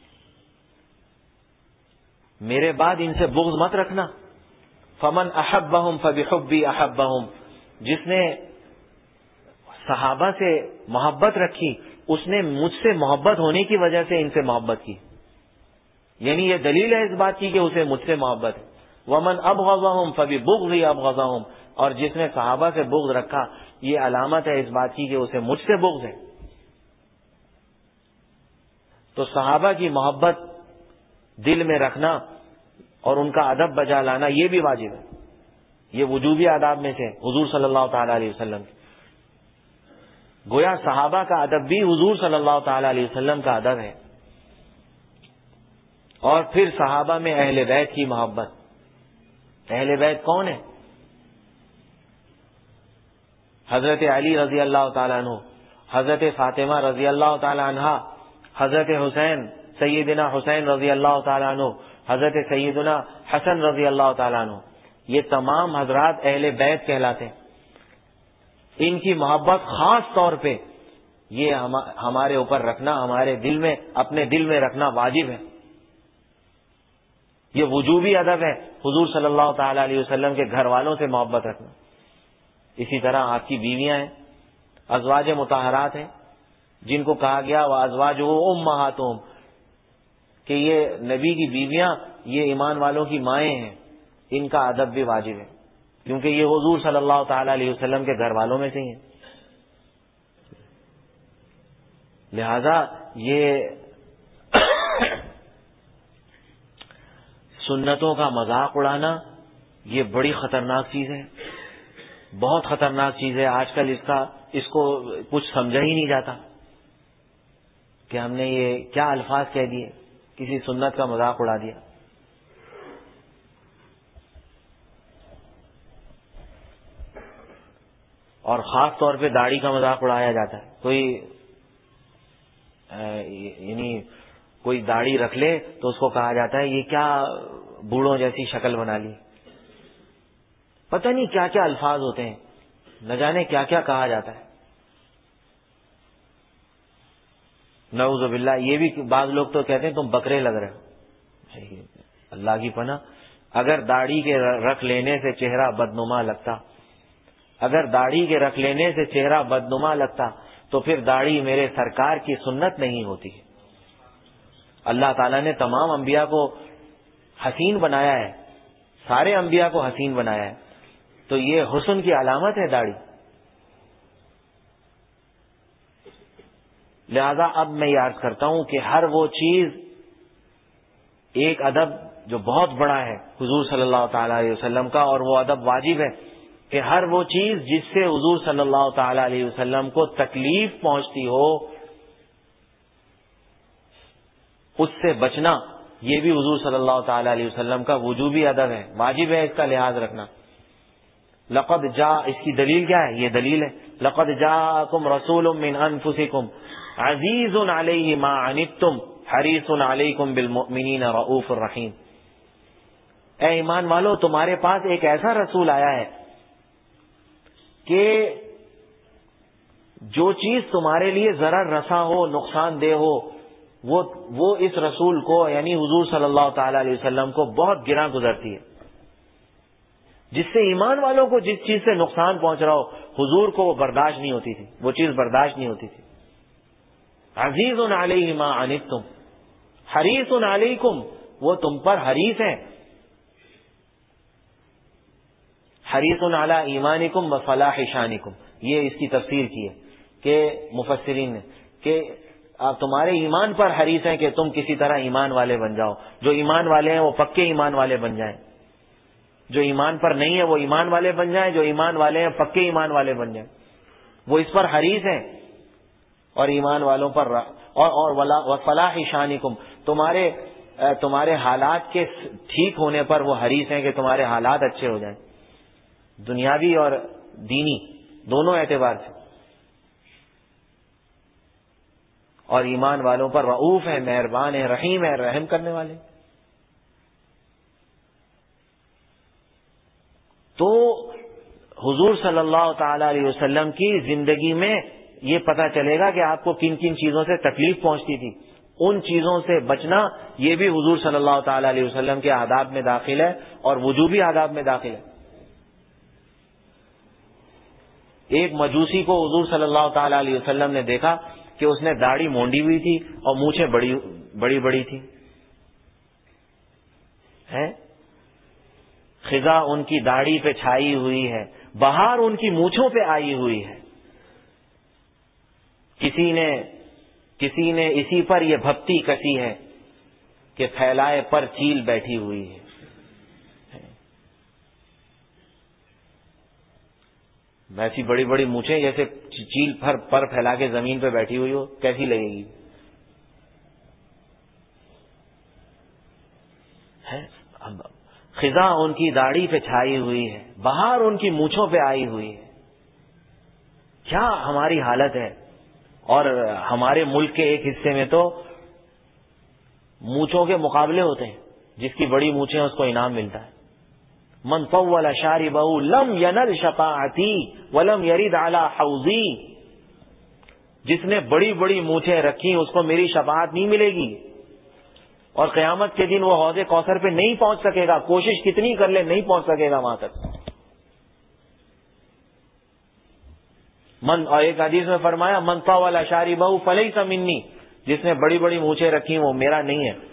میرے بعد ان سے بغض مت رکھنا. فمن احبهم فبحبی احبهم, جس نے صحابہ سے محبت رکھی اس نے مجھ سے محبت ہونے کی وجہ سے ان سے محبت کی. یعنی یہ دلیل ہے اس بات کی کہ اسے مجھ سے محبت ہے. ومن ابغضهم فببغضی ابغضهم, اور جس نے صحابہ سے بغض رکھا یہ علامت ہے اس بات کی کہ اسے مجھ سے بغض ہے. تو صحابہ کی محبت دل میں رکھنا اور ان کا ادب بجا لانا یہ بھی واجب ہے. یہ وجوبی آداب میں سے حضور صلی اللہ تعالی علیہ وسلم کی. گویا صحابہ کا ادب بھی حضور صلی اللہ تعالی علیہ وسلم کا ادب ہے. اور پھر صحابہ میں اہل بیت کی محبت. اہل بیت کون ہے؟ حضرت علی رضی اللہ تعالیٰ عنہ, حضرت فاطمہ رضی اللہ تعالیٰ عنہا, حضرت حسین سیدنا حسین رضی اللہ تعالیٰ عنہ, حضرت سیدنا حسن رضی اللہ تعالیٰ عنہ. یہ تمام حضرات اہل بیت کہلاتے ہیں. ان کی محبت خاص طور پہ یہ ہمارے اوپر رکھنا, ہمارے دل میں, اپنے دل میں رکھنا واجب ہے. یہ وجوبی ادب ہے حضور صلی اللہ تعالی علیہ وسلم کے گھر والوں سے محبت رکھنا. اسی طرح آپ کی بیویاں ہیں, ازواج مطہرات ہیں, جن کو کہا گیا وہ ازواج امہاتہم, کہ یہ نبی کی بیویاں یہ ایمان والوں کی مائیں ہیں. ان کا ادب بھی واجب ہے کیونکہ یہ حضور صلی اللہ تعالی علیہ وسلم کے گھر والوں میں سے ہی ہیں. لہذا یہ سنتوں کا مذاق اڑانا یہ بڑی خطرناک چیز ہے, بہت خطرناک چیز ہے. آج کل اس کو کچھ سمجھا ہی نہیں جاتا کہ ہم نے یہ کیا الفاظ کہہ دیے, کسی سنت کا مذاق اڑا دیا. اور خاص طور پہ داڑھی کا مذاق اڑایا جاتا ہے. کوئی داڑھی رکھ لے تو اس کو کہا جاتا ہے یہ کیا بوڑھوں جیسی شکل بنا لی. پتہ نہیں کیا کیا الفاظ ہوتے ہیں, نہ جانے کیا کیا کہا جاتا ہے. نعوذ باللہ. یہ بھی بعض لوگ تو کہتے ہیں تم بکرے لگ رہے ہو. اللہ کی پناہ, اگر داڑھی کے رکھ لینے سے چہرہ بدنما لگتا, اگر داڑھی کے رکھ لینے سے چہرہ بدنما لگتا تو پھر داڑھی میرے سرکار کی سنت نہیں ہوتی. اللہ تعالیٰ نے تمام انبیاء کو حسین بنایا ہے, سارے انبیاء کو حسین بنایا ہے, تو یہ حسن کی علامت ہے داڑھی. لہذا اب میں یہ عرض کرتا ہوں کہ ہر وہ چیز, ایک ادب جو بہت بڑا ہے حضور صلی اللہ تعالی علیہ وسلم کا, اور وہ ادب واجب ہے کہ ہر وہ چیز جس سے حضور صلی اللہ تعالی علیہ وسلم کو تکلیف پہنچتی ہو اس سے بچنا, یہ بھی حضور صلی اللہ تعالی علیہ وسلم کا وجوبی ادب ہے, واجب ہے اس کا لحاظ رکھنا. لقد جاء, اس کی دلیل کیا ہے؟ یہ دلیل ہے لقد جاءکم رسول من انفسکم عزیز علیہ ما عنتم حریص علیکم بالمؤمنین رؤوف الرحیم. اے ایمان والو, تمہارے پاس ایک ایسا رسول آیا ہے کہ جو چیز تمہارے لیے ضرر رساں ہو, نقصان دہ ہو, وہ اس رسول کو یعنی حضور صلی اللہ تعالی علیہ وسلم کو بہت گراں گزرتی ہے. جس سے ایمان والوں کو جس چیز سے نقصان پہنچ رہا ہو, حضور کو وہ برداشت نہیں ہوتی تھی, وہ چیز برداشت نہیں ہوتی تھی. عزیز علیہ ما عنتم حریص علیکم, وہ تم پر حریص ہیں. حریص علی ایمانکم وفلاح شانکم، یہ اس کی تفسیر کی ہے کہ مفسرین نے کہ آپ تمہارے ایمان پر حریص ہیں کہ تم کسی طرح ایمان والے بن جاؤ، جو ایمان والے ہیں وہ پکے ایمان والے بن جائیں، جو ایمان پر نہیں ہے وہ ایمان والے بن جائیں، جو ایمان والے ہیں پکے ایمان والے بن جائیں، وہ اس پر حریص ہیں اور ایمان والوں پر اور فلاح شانکم، تمہارے حالات کے ٹھیک ہونے پر وہ حریص ہیں کہ تمہارے حالات اچھے ہو جائیں، دنیاوی اور دینی دونوں اعتبار سے، اور ایمان والوں پر رؤوف ہے، مہربان ہے، رحیم ہے، رحم کرنے والے۔ تو حضور صلی اللہ تعالی علیہ وسلم کی زندگی میں یہ پتہ چلے گا کہ آپ کو کن کن چیزوں سے تکلیف پہنچتی تھی، ان چیزوں سے بچنا یہ بھی حضور صلی اللہ تعالی علیہ وسلم کے آداب میں داخل ہے اور وجوبی آداب میں داخل ہے۔ ایک مجوسی کو حضور صلی اللہ تعالی علیہ وسلم نے دیکھا کہ اس نے داڑھی مونڈی ہوئی تھی اور مونچھیں بڑی بڑی تھی، خزاں ان کی داڑھی پہ چھائی ہوئی ہے، بہار ان کی مونچھوں پہ آئی ہوئی ہے، کسی نے اسی پر یہ بھپتی کسی ہے کہ پھیلائے پر چیل بیٹھی ہوئی ہے۔ ویسی بڑی بڑی مونچھیں جیسے چیل پر پھیلا کے زمین پہ بیٹھی ہوئی ہو، کیسی لگے گی؟ خزاں ان کی داڑھی پہ چھائی ہوئی ہے، بہار ان کی مونچھوں پہ آئی ہوئی ہے۔ کیا ہماری حالت ہے؟ اور ہمارے ملک کے ایک حصے میں تو مونچھوں کے مقابلے ہوتے ہیں، جس کی بڑی مونچھیں اس کو انعام ملتا ہے۔ من طول شاربہ لم ینل شفاعتی ولم یرد علی حوضی، جس نے بڑی بڑی مونچھیں رکھی اس کو میری شفاعت نہیں ملے گی، اور قیامت کے دن وہ حوض کوثر پہ نہیں پہنچ سکے گا، کوشش کتنی کر لے نہیں پہنچ سکے گا وہاں تک۔ اور ایک حدیث میں فرمایا من طول شاربہ فلیس منی، جس نے بڑی بڑی مونچھیں رکھی وہ میرا نہیں ہے۔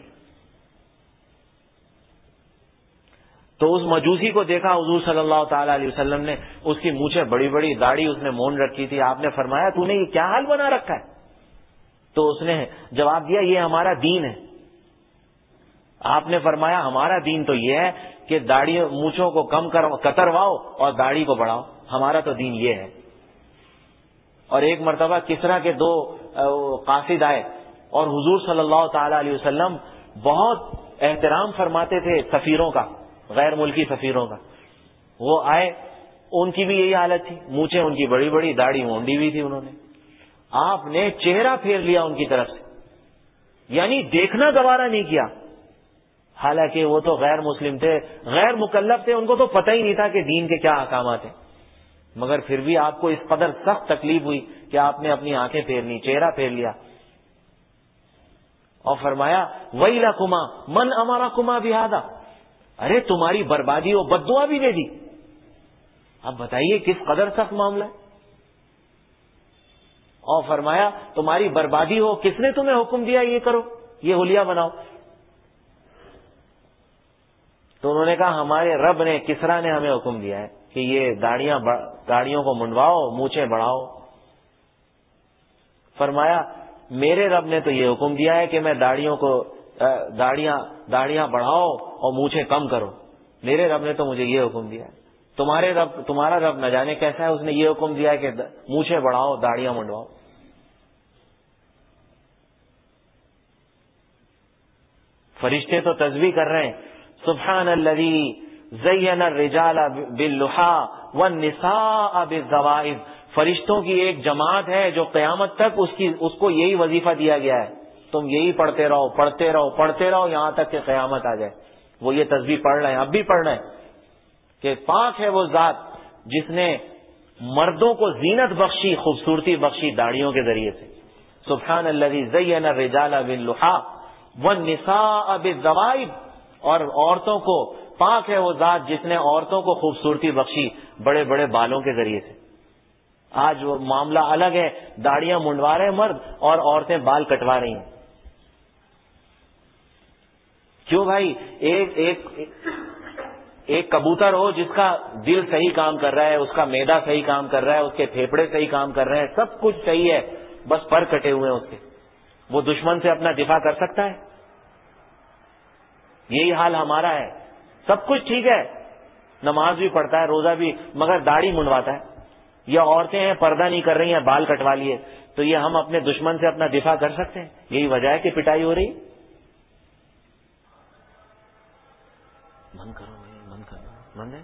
تو اس مجوسی کو دیکھا حضور صلی اللہ تعالی علیہ وسلم نے، اس کی مونچھیں بڑی بڑی، داڑھی اس نے مون رکھی تھی۔ آپ نے فرمایا تو نے یہ کیا حال بنا رکھا ہے؟ تو اس نے جواب دیا یہ ہمارا دین ہے۔ آپ نے فرمایا ہمارا دین تو یہ ہے کہ داڑھی مونچھوں کو کم کترواؤ اور داڑھی کو بڑھاؤ، ہمارا تو دین یہ ہے۔ اور ایک مرتبہ کسرا کے 2 قاصد آئے اور حضور صلی اللہ تعالی علیہ وسلم بہت احترام فرماتے تھے سفیروں کا، غیر ملکی سفیروں کا۔ وہ آئے، ان کی بھی یہی حالت تھی، مونچھیں ان کی بڑی بڑی، داڑھی مونڈی ہوئی تھی انہوں نے۔ آپ نے چہرہ پھیر لیا ان کی طرف سے، یعنی دیکھنا گوارا نہیں کیا، حالانکہ وہ تو غیر مسلم تھے، غیر مکلف تھے، ان کو تو پتہ ہی نہیں تھا کہ دین کے کیا احکامات ہیں، مگر پھر بھی آپ کو اس قدر سخت تکلیف ہوئی کہ آپ نے اپنی آنکھیں پھیر لی، چہرہ پھیر لیا، اور فرمایا ویلکما من امرکما بہذا، ارے تمہاری بربادی ہو، بد دعا بھی دے دی۔ اب بتائیے کس قدر سخت معاملہ ہے۔ اور فرمایا تمہاری بربادی ہو، کس نے تمہیں حکم دیا یہ کرو، یہ حلیہ بناؤ؟ تو انہوں نے کہا ہمارے رب نے، کسرا نے ہمیں حکم دیا ہے کہ یہ داڑھیوں کو منڈواؤ، مونچھیں بڑھاؤ۔ فرمایا میرے رب نے تو یہ حکم دیا ہے کہ میں داڑیاں بڑھاؤ اور مونچھیں کم کرو، میرے رب نے تو مجھے یہ حکم دیا ہے۔ تمہارا رب نہ جانے کیسا ہے، اس نے یہ حکم دیا ہے کہ مونچھیں بڑھاؤ، داڑیاں منڈواؤ۔ فرشتے تو تسبیح کر رہے ہیں، سبحان الذی زین الرجال باللحا والنساء بالزوائد، فرشتوں کی ایک جماعت ہے جو قیامت تک اس کو یہی وظیفہ دیا گیا ہے، تم یہی پڑھتے رہو یہاں تک کہ قیامت آ جائے۔ وہ یہ تسبیح پڑھ رہے ہیں، اب بھی پڑھ رہے ہیں کہ پاک ہے وہ ذات جس نے مردوں کو زینت بخشی، خوبصورتی بخشی داڑھیوں کے ذریعے سے۔ سبحان الذی زین الرجال باللحا والنساء بالزوائد، اور عورتوں کو، پاک ہے وہ ذات جس نے عورتوں کو خوبصورتی بخشی بڑے بڑے بالوں کے ذریعے سے۔ آج وہ معاملہ الگ ہے، داڑیاں منڈوا رہے ہیں مرد اور عورتیں بال کٹوا رہی ہیں۔ کیوں بھائی؟ ایک کبوتر ہو جس کا دل صحیح کام کر رہا ہے، اس کا معدہ صحیح کام کر رہا ہے، اس کے پھیپھڑے صحیح کام کر رہے ہیں، سب کچھ صحیح ہے، بس پر کٹے ہوئے ہیں اس کے، وہ دشمن سے اپنا دفاع کر سکتا ہے؟ یہی حال ہمارا ہے، سب کچھ ٹھیک ہے، نماز بھی پڑھتا ہے، روزہ بھی، مگر داڑھی منڈواتا ہے، یا عورتیں ہیں پردہ نہیں کر رہی ہیں، بال کٹوا لیے، تو یہ ہم اپنے دشمن سے اپنا دفاع کر سکتے ہیں؟ یہی وجہ ہے کہ پٹائی ہو رہی۔ من کرو بھائی، من کرو، من ہے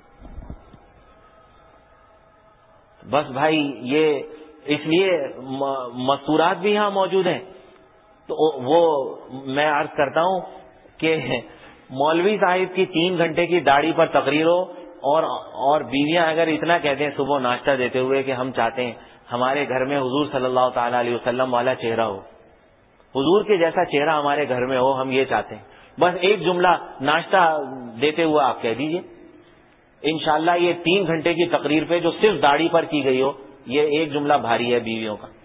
بس بھائی، یہ اس لیے مستورات بھی یہاں موجود ہیں، تو وہ میں عرض کرتا ہوں کہ مولوی صاحب کی 3 گھنٹے کی داڑھی پر تقریر ہو، اور بیویاں اگر اتنا کہتے ہیں صبح ناشتہ دیتے ہوئے کہ ہم چاہتے ہیں ہمارے گھر میں حضور صلی اللہ تعالی علیہ وسلم والا چہرہ ہو، حضور کے جیسا چہرہ ہمارے گھر میں ہو، ہم یہ چاہتے ہیں، بس ایک جملہ ناشتہ دیتے ہوئے آپ کہہ دیجئے، انشاءاللہ یہ 3 گھنٹے کی تقریر پہ جو صرف داڑھی پر کی گئی ہو، یہ ایک جملہ بھاری ہے بیویوں کا۔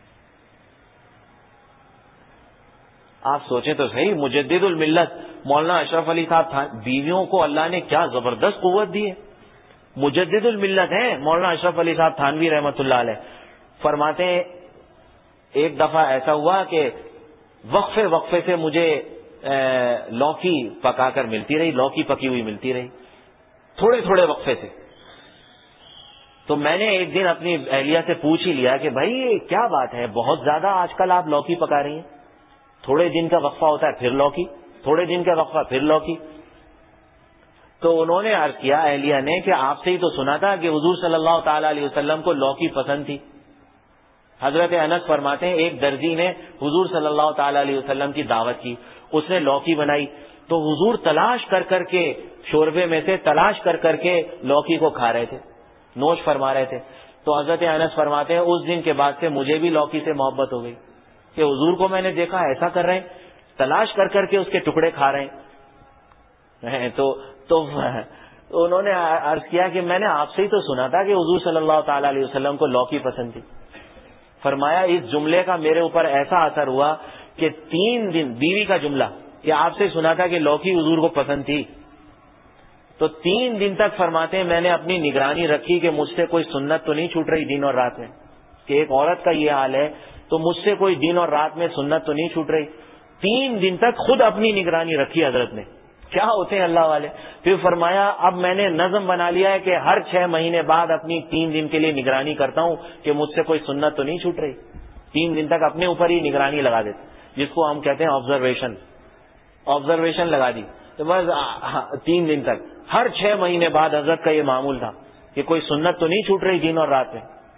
آپ سوچیں تو صحیح، مجدد الملت مولانا اشرف علی صاحب، بیویوں کو اللہ نے کیا زبردست قوت دی ہے، مجدد الملت ہیں مولانا اشرف علی صاحب تھانوی رحمۃ اللہ علیہ۔ فرماتے ہیں ایک دفعہ ایسا ہوا کہ وقفے وقفے سے مجھے لوکی پکا کر ملتی رہی، لوکی پکی ہوئی ملتی رہی، تھوڑے تھوڑے وقفے سے، تو میں نے ایک دن اپنی اہلیہ سے پوچھ ہی لیا کہ بھائی یہ کیا بات ہے، بہت زیادہ آج کل آپ لوکی پکا رہی ہیں، تھوڑے دن کا وقفہ ہوتا ہے پھر لوکی، تھوڑے دن کا وقفہ پھر لوکی۔ تو انہوں نے عرض کیا اہلیہ نے کہ آپ سے ہی تو سنا تھا کہ حضور صلی اللہ تعالی علیہ وسلم کو لوکی پسند تھی۔ حضرت انس فرماتے ہیں ایک درزی نے حضور صلی اللہ تعالی علیہ وسلم کی دعوت کی، اس نے لوکی بنائی، تو حضور تلاش کر کر کے شوربے میں سے تلاش کر کر کے لوکی کو کھا رہے تھے، نوش فرما رہے تھے۔ تو حضرت انس فرماتے ہیں اس دن کے بعد سے مجھے بھی لوکی سے محبت ہو گئی کہ حضور کو میں نے دیکھا ایسا کر رہے ہیں، تلاش کر کر کے اس کے ٹکڑے کھا رہے ہیں۔ تو انہوں نے عرض کیا کہ میں نے آپ سے ہی تو سنا تھا کہ حضور صلی اللہ تعالی علیہ وسلم کو لوکی پسند تھی۔ فرمایا اس جملے کا میرے اوپر ایسا اثر ہوا کہ 3 دن، بیوی کا جملہ کہ آپ سے سنا تھا کہ لوکی حضور کو پسند تھی، تو 3 دن تک فرماتے ہیں میں نے اپنی نگرانی رکھی کہ مجھ سے کوئی سنت تو نہیں چھوٹ رہی دن اور رات میں، کہ ایک عورت کا یہ حال ہے تو مجھ سے کوئی دن اور رات میں سنت تو نہیں چھوٹ رہی۔ 3 دن تک خود اپنی نگرانی رکھی حضرت نے، کیا ہوتے ہیں اللہ والے۔ پھر فرمایا اب میں نے نظم بنا لیا ہے کہ ہر 6 مہینے بعد اپنی 3 دن کے لیے نگرانی کرتا ہوں کہ مجھ سے کوئی سنت تو نہیں چھوٹ رہی، 3 دن تک اپنے اوپر ہی نگرانی لگا دیتے، جس کو ہم کہتے ہیں آبزرویشن لگا دی، تو بس 3 دن تک ہر 6 مہینے بعد حضرت کا یہ معمول تھا کہ کوئی سنت تو نہیں چھوٹ رہی دن اور رات میں۔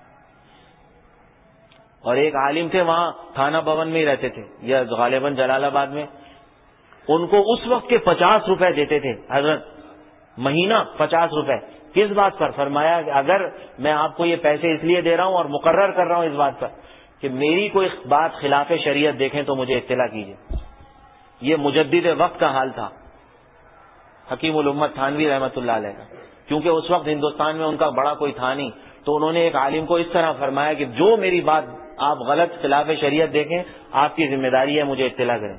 اور ایک عالم تھے وہاں تھانہ بھون میں ہی رہتے تھے، یا غالباً جلال آباد میں، ان کو اس وقت کے 50 روپے دیتے تھے حضرت، مہینہ 50 روپے۔ کس بات پر؟ فرمایا کہ اگر میں آپ کو یہ پیسے اس لیے دے رہا ہوں اور مقرر کر رہا ہوں اس بات پر کہ میری کوئی بات خلاف شریعت دیکھیں تو مجھے اطلاع کیجیے۔ یہ مجدد وقت کا حال تھا حکیم الامت تھانوی رحمۃ اللہ علیہ کا، کیونکہ اس وقت ہندوستان میں ان کا بڑا کوئی تھا نہیں، تو انہوں نے ایک عالم کو اس طرح فرمایا کہ جو میری بات آپ غلط خلاف شریعت دیکھیں آپ کی ذمہ داری ہے مجھے اطلاع کریں۔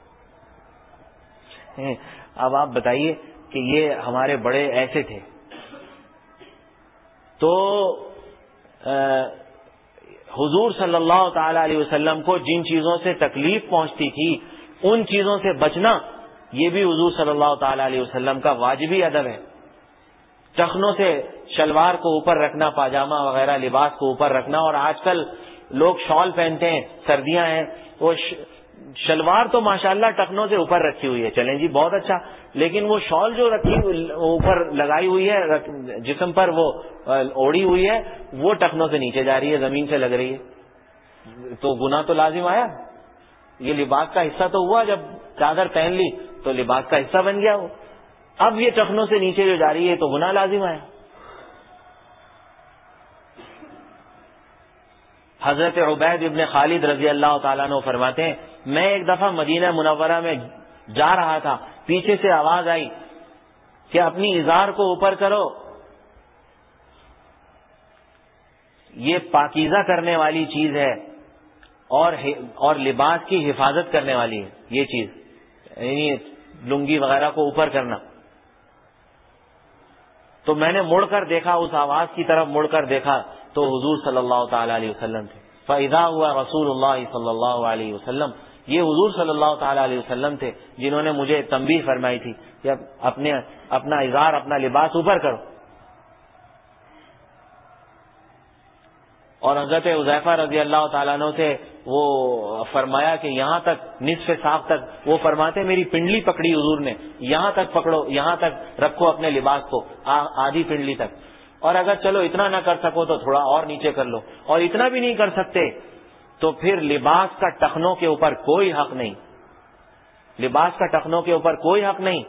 اب آپ بتائیے کہ یہ ہمارے بڑے ایسے تھے، تو حضور صلی اللہ تعالی علیہ وسلم کو جن چیزوں سے تکلیف پہنچتی تھی ان چیزوں سے بچنا یہ بھی حضور صلی اللہ تعالی علیہ وسلم کا واجبی ادب ہے۔ ٹخنوں سے شلوار کو اوپر رکھنا، پاجامہ وغیرہ لباس کو اوپر رکھنا، اور آج کل لوگ شال پہنتے ہیں، سردیاں ہیں، وہ شلوار تو ماشاءاللہ ٹخنوں سے اوپر رکھی ہوئی ہے، چلیں جی بہت اچھا، لیکن وہ شال جو رکھی اوپر لگائی ہوئی ہے جسم پر، وہ اوڑی ہوئی ہے، وہ ٹخنوں سے نیچے جا رہی ہے، زمین سے لگ رہی ہے، تو گناہ تو لازم آیا۔ یہ لباس کا حصہ تو ہوا، جب چادر پہن لی تو لباس کا حصہ بن گیا وہ، اب یہ ٹخنوں سے نیچے جو جا رہی ہے تو گناہ لازم آیا۔ حضرت عبید ابن خالد رضی اللہ تعالیٰ عنہ فرماتے ہیں میں ایک دفعہ مدینہ منورہ میں جا رہا تھا، پیچھے سے آواز آئی کہ اپنی ازار کو اوپر کرو، یہ پاکیزہ کرنے والی چیز ہے اور لباس کی حفاظت کرنے والی ہے یہ چیز، یعنی لنگی وغیرہ کو اوپر کرنا۔ تو میں نے مڑ کر دیکھا، اس آواز کی طرف مڑ کر دیکھا تو حضور صلی اللہ تعالی علیہ وسلم تھے. فَإِذَا هُوَ رسول اللہ صلی اللہ علیہ وسلم، یہ حضور صلی اللہ تعالی علیہ وسلم تھے جنہوں نے مجھے تنبیہ فرمائی تھی کہ اپنا ازار، اپنا لباس اوپر کرو. اور حضرت حذیفہ رضی اللہ تعالیٰ عنہ سے وہ فرمایا کہ یہاں تک نصف ساق تک، وہ فرماتے میری پنڈلی پکڑی حضور نے، یہاں تک پکڑو، یہاں تک رکھو اپنے لباس کو، آدھی پنڈلی تک. اور اگر چلو اتنا نہ کر سکو تو تھوڑا اور نیچے کر لو، اور اتنا بھی نہیں کر سکتے تو پھر لباس کا ٹخنوں کے اوپر کوئی حق نہیں، لباس کا ٹخنوں کے اوپر کوئی حق نہیں.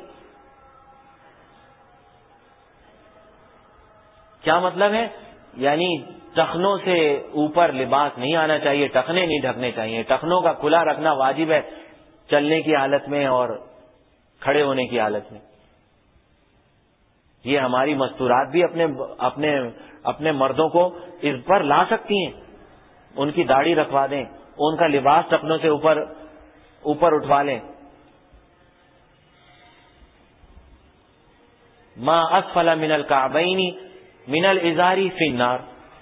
کیا مطلب ہے؟ یعنی ٹخنوں سے اوپر لباس نہیں آنا چاہیے، ٹخنے نہیں ڈھکنے چاہیے. ٹخنوں کا کھلا رکھنا واجب ہے چلنے کی حالت میں اور کھڑے ہونے کی حالت میں. یہ ہماری مستورات بھی اپنے مردوں کو اس پر لا سکتی ہیں. ان کی داڑھی رکھوا دیں، ان کا لباس ٹخنوں سے اوپر اٹھوا لیں. ما اسفل من الکعبین من الازار فی النار.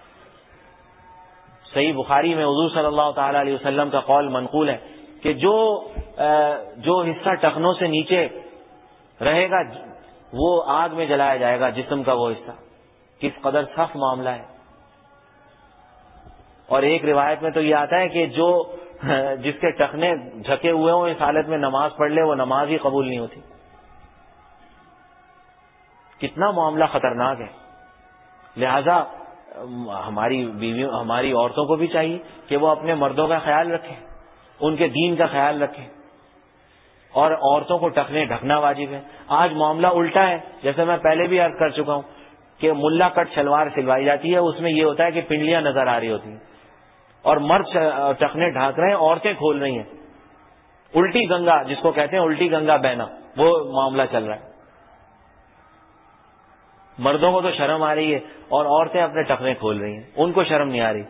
صحیح بخاری میں حضور صلی اللہ تعالی علیہ وسلم کا قول منقول ہے کہ جو حصہ ٹخنوں سے نیچے رہے گا وہ آگ میں جلایا جائے گا، جسم کا وہ حصہ. کس قدر سخت معاملہ ہے. اور ایک روایت میں تو یہ آتا ہے کہ جس کے ٹخنے جھکے ہوئے ہوں اس حالت میں نماز پڑھ لے وہ نماز ہی قبول نہیں ہوتی. کتنا معاملہ خطرناک ہے. لہذا ہماری عورتوں کو بھی چاہیے کہ وہ اپنے مردوں کا خیال رکھیں، ان کے دین کا خیال رکھیں. اور عورتوں کو ٹخنے ڈھکنا واجب ہے. آج معاملہ الٹا ہے، جیسے میں پہلے بھی عرض کر چکا ہوں کہ ملا کٹ شلوار سلوائی جاتی ہے، اس میں یہ ہوتا ہے کہ پنڈلیاں نظر آ رہی ہوتی ہیں اور مرد ٹخنے ڈھانک رہے ہیں، عورتیں کھول رہی ہیں. الٹی گنگا جس کو کہتے ہیں، الٹی گنگا بہنا، وہ معاملہ چل رہا ہے. مردوں کو تو شرم آ رہی ہے اور عورتیں اپنے ٹخنے کھول رہی ہیں، ان کو شرم نہیں آ رہی.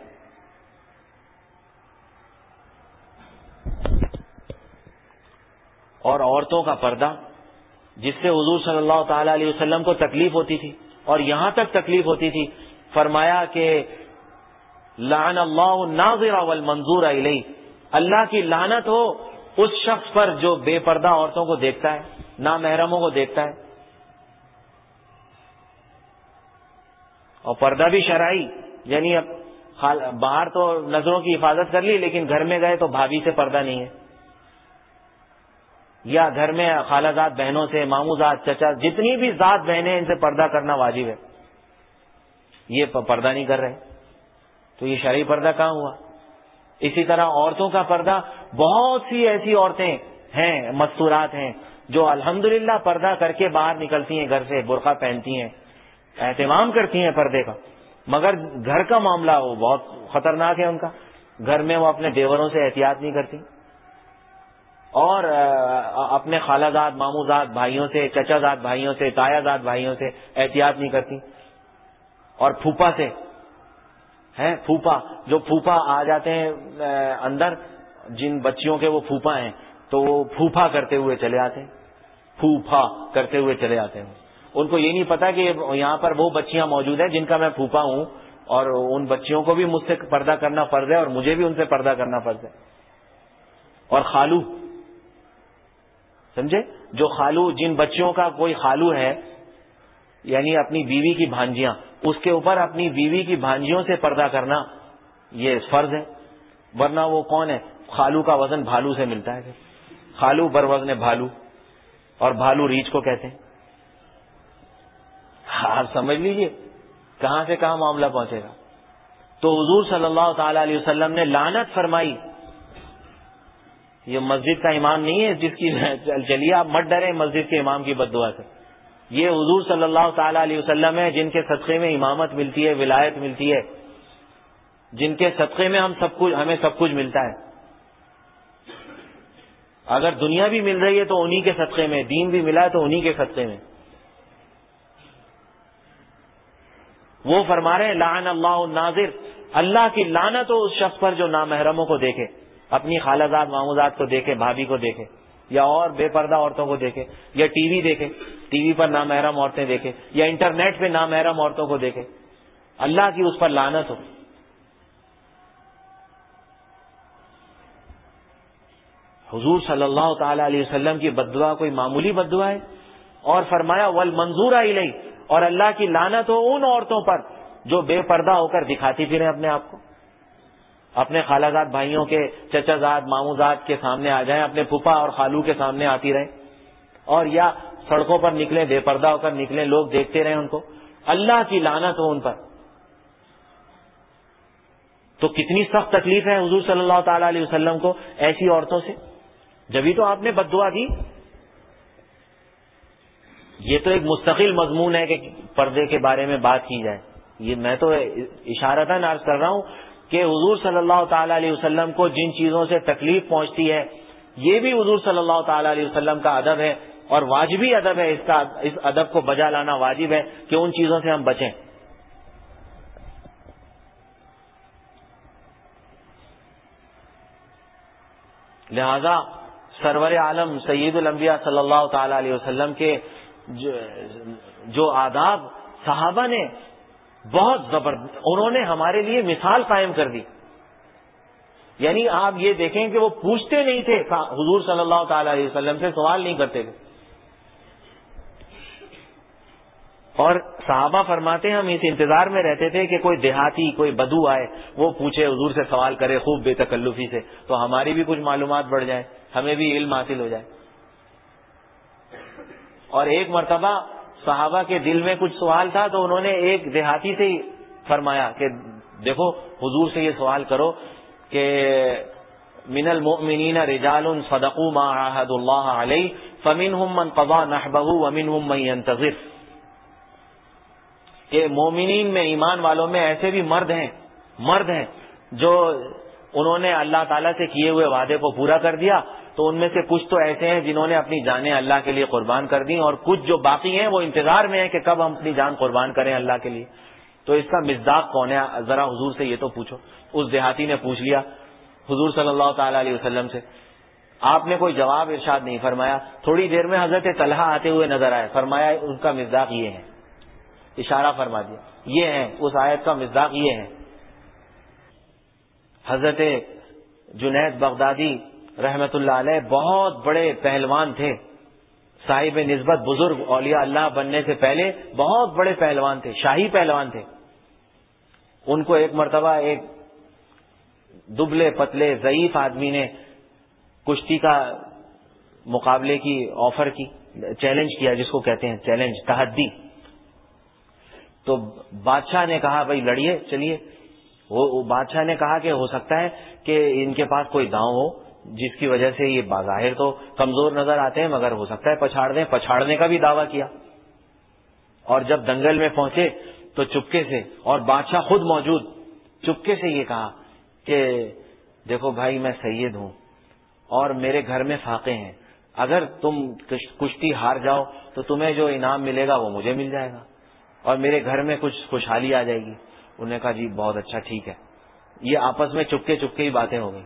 اور عورتوں کا پردہ جس سے حضور صلی اللہ تعالی علیہ وسلم کو تکلیف ہوتی تھی، اور یہاں تک تکلیف ہوتی تھی فرمایا کہ لعن اللہ الناظر والمنظور الیہ، اللہ کی لعنت ہو اس شخص پر جو بے پردہ عورتوں کو دیکھتا ہے، نامحرموں کو دیکھتا ہے. اور پردہ بھی شرعی، یعنی اب باہر تو نظروں کی حفاظت کر لی لیکن گھر میں گئے تو بھابھی سے پردہ نہیں ہے، یا گھر میں خالہ زاد بہنوں سے، ماموں زاد، چچا، جتنی بھی ذات بہنیں ان سے پردہ کرنا واجب ہے. یہ پردہ نہیں کر رہے تو یہ شرعی پردہ کہاں ہوا؟ اسی طرح عورتوں کا پردہ، بہت سی ایسی عورتیں ہیں، مستورات ہیں جو الحمدللہ پردہ کر کے باہر نکلتی ہیں، گھر سے برقع پہنتی ہیں، اہتمام کرتی ہیں پردے کا، مگر گھر کا معاملہ وہ بہت خطرناک ہے ان کا. گھر میں وہ اپنے دیوروں سے احتیاط نہیں کرتی اور اپنے خالہ زاد، ماموں زاد بھائیوں سے، چچا زاد بھائیوں سے، تایا زاد بھائیوں سے احتیاط نہیں کرتی. اور پھوپھا سے ہے، پھوپھا جو پھوپھا آ جاتے ہیں اندر، جن بچیوں کے وہ پھوپھا ہیں تو وہ پھوپھا کرتے ہوئے چلے آتے ہیں، پھوپھا کرتے ہوئے چلے آتے ہیں. ان کو یہ نہیں پتا کہ یہاں پر وہ بچیاں موجود ہیں جن کا میں پھوپھا ہوں، اور ان بچیوں کو بھی مجھ سے پردہ کرنا فرض ہے اور مجھے بھی ان سے پردہ کرنا فرض ہے. اور خالو، سمجھے، جو خالو، جن بچیوں کا کوئی خالو ہے یعنی اپنی بیوی کی بھانجیاں، اس کے اوپر اپنی بیوی کی بھانجیوں سے پردہ کرنا یہ فرض ہے. ورنہ وہ کون ہے؟ خالو کا وزن بھالو سے ملتا ہے. خالو بر وزن بھالو، اور بھالو ریچھ کو کہتے ہیں. آپ سمجھ لیجئے کہاں سے کہاں معاملہ پہنچے گا. تو حضور صلی اللہ تعالی علیہ وسلم نے لعنت فرمائی. یہ مسجد کا امام نہیں ہے جس کی چلیے آپ مت ڈریں مسجد کے امام کی بد دعا سے. یہ حضور صلی اللہ تعالی علیہ وسلم ہے جن کے صدقے میں امامت ملتی ہے، ولایت ملتی ہے، جن کے صدقے میں ہمیں سب کچھ ملتا ہے. اگر دنیا بھی مل رہی ہے تو انہی کے صدقے میں، دین بھی ملا ہے تو انہی کے صدقے میں. وہ فرما رہے ہیں لعن اللہ الناظر، اللہ کی لعنت ہو اس شخص پر جو نامحرموں کو دیکھے، اپنی خالہ زاد، ماموں زاد کو دیکھے، بھابھی کو دیکھے. یا اور بے پردہ عورتوں کو دیکھے، یا ٹی وی دیکھے، ٹی وی پر نامحرم عورتیں دیکھے، یا انٹرنیٹ پہ نامحرم عورتوں کو دیکھے، اللہ کی اس پر لعنت ہو۔ حضور صلی اللہ تعالی علیہ وسلم کی بد دعا کوئی معمولی بد دعا ہے؟ اور فرمایا والمنظور الیہ، اور اللہ کی لعنت ہو ان عورتوں پر جو بے پردہ ہو کر دکھاتی پھریں اپنے آپ کو، اپنے خالہ زاد بھائیوں کے، چچا زاد ماموں زاد کے سامنے آ جائیں، اپنے پھپھا اور خالو کے سامنے آتی رہیں، اور یا سڑکوں پر نکلیں، بے پردہ ہو کر نکلیں، لوگ دیکھتے رہیں ان کو، اللہ کی لعنت ہو ان پر۔ تو کتنی سخت تکلیف ہے حضور صلی اللہ تعالی علیہ وسلم کو ایسی عورتوں سے، جبھی تو آپ نے بد دعا دی۔ یہ تو ایک مستقل مضمون ہے کہ پردے کے بارے میں بات کی جائے، یہ میں تو اشارتاً عرض کر رہا ہوں کہ حضور صلی اللہ تعالی علیہ وسلم کو جن چیزوں سے تکلیف پہنچتی ہے، یہ بھی حضور صلی اللہ تعالی علیہ وسلم کا ادب ہے، اور واجبی ادب ہے، اس ادب کو بجا لانا واجب ہے کہ ان چیزوں سے ہم بچیں۔ لہذا سرور عالم سید الانبیاء صلی اللہ تعالی علیہ وسلم کے جو آداب صحابہ نے بہت زبردست، انہوں نے ہمارے لیے مثال قائم کر دی۔ یعنی آپ یہ دیکھیں کہ وہ پوچھتے نہیں تھے، حضور صلی اللہ تعالی علیہ وسلم سے سوال نہیں کرتے تھے، اور صحابہ فرماتے ہیں ہم اس انتظار میں رہتے تھے کہ کوئی دیہاتی، کوئی بدو آئے، وہ پوچھے، حضور سے سوال کرے خوب بے تکلفی سے، تو ہماری بھی کچھ معلومات بڑھ جائیں، ہمیں بھی علم حاصل ہو جائے۔ اور ایک مرتبہ صحابہ کے دل میں کچھ سوال تھا تو انہوں نے ایک دیہاتی سے ہی فرمایا کہ دیکھو حضور سے یہ سوال کرو کہ من المؤمنین رجال صدقوا ما عاهدوا الله علیہ فمنهم من قضى نحبه ومنهم من ينتظر، کہ مومنین میں، ایمان والوں میں ایسے بھی مرد ہیں جو انہوں نے اللہ تعالیٰ سے کیے ہوئے وعدے کو پورا کر دیا، تو ان میں سے کچھ تو ایسے ہیں جنہوں نے اپنی جانیں اللہ کے لیے قربان کر دیں، اور کچھ جو باقی ہیں وہ انتظار میں ہیں کہ کب ہم اپنی جان قربان کریں اللہ کے لیے۔ تو اس کا مصداق کون ہے؟ ذرا حضور سے یہ تو پوچھو۔ اس دیہاتی نے پوچھ لیا حضور صلی اللہ تعالی علیہ وسلم سے، آپ نے کوئی جواب ارشاد نہیں فرمایا۔ تھوڑی دیر میں حضرت طلحہ آتے ہوئے نظر آئے، فرمایا ان کا مصداق یہ ہے، اشارہ فرما دیا، یہ ہے اس آیت کا مصداق، یہ ہے۔ حضرت جنید بغدادی رحمت اللہ علیہ بہت بڑے پہلوان تھے، صاحب نسبت بزرگ، اولیاء اللہ بننے سے پہلے بہت بڑے پہلوان تھے، شاہی پہلوان تھے۔ ان کو ایک مرتبہ ایک دبلے پتلے ضعیف آدمی نے کشتی کا مقابلے کی آفر کی، چیلنج کیا، جس کو کہتے ہیں چیلنج، تحدی۔ تو بادشاہ نے کہا بھائی لڑیے، چلیے۔ وہ بادشاہ نے کہا کہ ہو سکتا ہے کہ ان کے پاس کوئی داؤں ہو جس کی وجہ سے یہ بظاہر تو کمزور نظر آتے ہیں، مگر ہو سکتا ہے پچھاڑ دیں۔ پچھاڑنے کا بھی دعویٰ کیا، اور جب دنگل میں پہنچے تو چپکے سے، اور بادشاہ خود موجود، چپکے سے یہ کہا کہ دیکھو بھائی، میں سید ہوں اور میرے گھر میں فاقے ہیں، اگر تم کشتی ہار جاؤ تو تمہیں جو انعام ملے گا وہ مجھے مل جائے گا، اور میرے گھر میں کچھ خوشحالی آ جائے گی۔ انہوں نے کہا جی بہت اچھا، ٹھیک ہے۔ یہ آپس میں چپکے چپکے ہی باتیں ہو گئی۔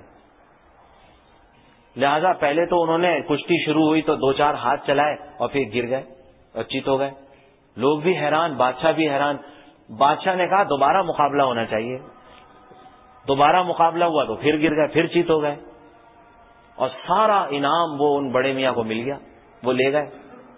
لہذا پہلے تو انہوں نے کشتی شروع ہوئی تو دو چار ہاتھ چلائے اور پھر گر گئے اور چیت ہو گئے۔ لوگ بھی حیران، بادشاہ بھی حیران۔ بادشاہ نے کہا دوبارہ مقابلہ ہونا چاہیے۔ دوبارہ مقابلہ ہوا تو پھر گر گئے، پھر چیت ہو گئے، اور سارا انعام وہ ان بڑے میاں کو مل گیا، وہ لے گئے۔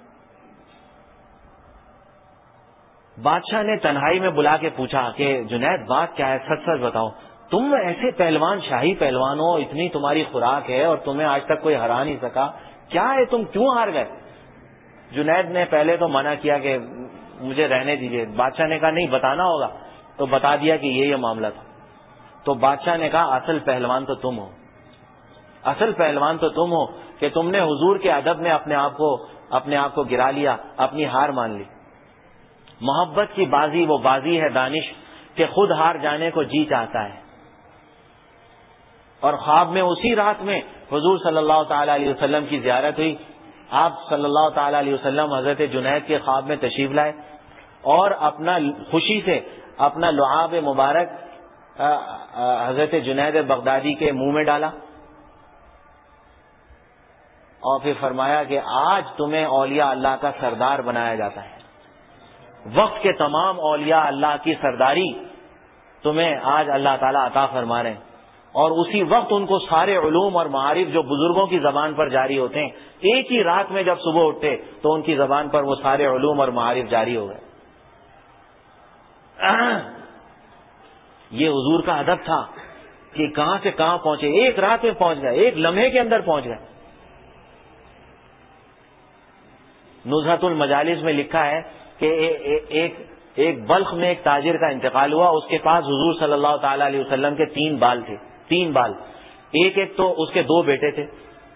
بادشاہ نے تنہائی میں بلا کے پوچھا کہ جنید بات کیا ہے، سچ سچ بتاؤ، تم ایسے پہلوان، شاہی پہلوان ہو، اتنی تمہاری خوراک ہے اور تمہیں آج تک کوئی ہرا نہیں سکا، کیا ہے، تم کیوں ہار گئے؟ جنید نے پہلے تو منع کیا کہ مجھے رہنے دیجیے۔ بادشاہ نے کہا نہیں، بتانا ہوگا، تو بتا دیا کہ یہ معاملہ تھا۔ تو بادشاہ نے کہا اصل پہلوان تو تم ہو، اصل پہلوان تو تم ہو کہ تم نے حضور کے ادب میں اپنے آپ کو گرا لیا، اپنی ہار مان لی۔ محبت کی بازی وہ بازی ہے دانش کہ خود ہار جانے کو جی چاہتا ہے۔ اور خواب میں اسی رات میں حضور صلی اللہ تعالی علیہ وسلم کی زیارت ہوئی۔ آپ صلی اللہ تعالی علیہ وسلم حضرت جنید کے خواب میں تشریف لائے اور اپنا خوشی سے اپنا لعاب مبارک حضرت جنید بغدادی کے منہ میں ڈالا، اور پھر فرمایا کہ آج تمہیں اولیاء اللہ کا سردار بنایا جاتا ہے. وقت کے تمام اولیاء اللہ کی سرداری تمہیں آج اللہ تعالیٰ عطا فرما رہے ہیں. اور اسی وقت ان کو سارے علوم اور معارف جو بزرگوں کی زبان پر جاری ہوتے ہیں, ایک ہی رات میں جب صبح اٹھتے تو ان کی زبان پر وہ سارے علوم اور معارف جاری ہو گئے. یہ حضور کا ادب تھا کہ کہاں سے کہاں پہنچے, ایک رات میں پہنچ گئے, ایک لمحے کے اندر پہنچ گئے. نزہۃ المجالس میں لکھا ہے کہ ایک بلخ میں ایک تاجر کا انتقال ہوا. اس کے پاس حضور صلی اللہ تعالی علیہ وسلم کے 3 بال تھے, 3 بال. ایک تو اس کے 2 بیٹے تھے.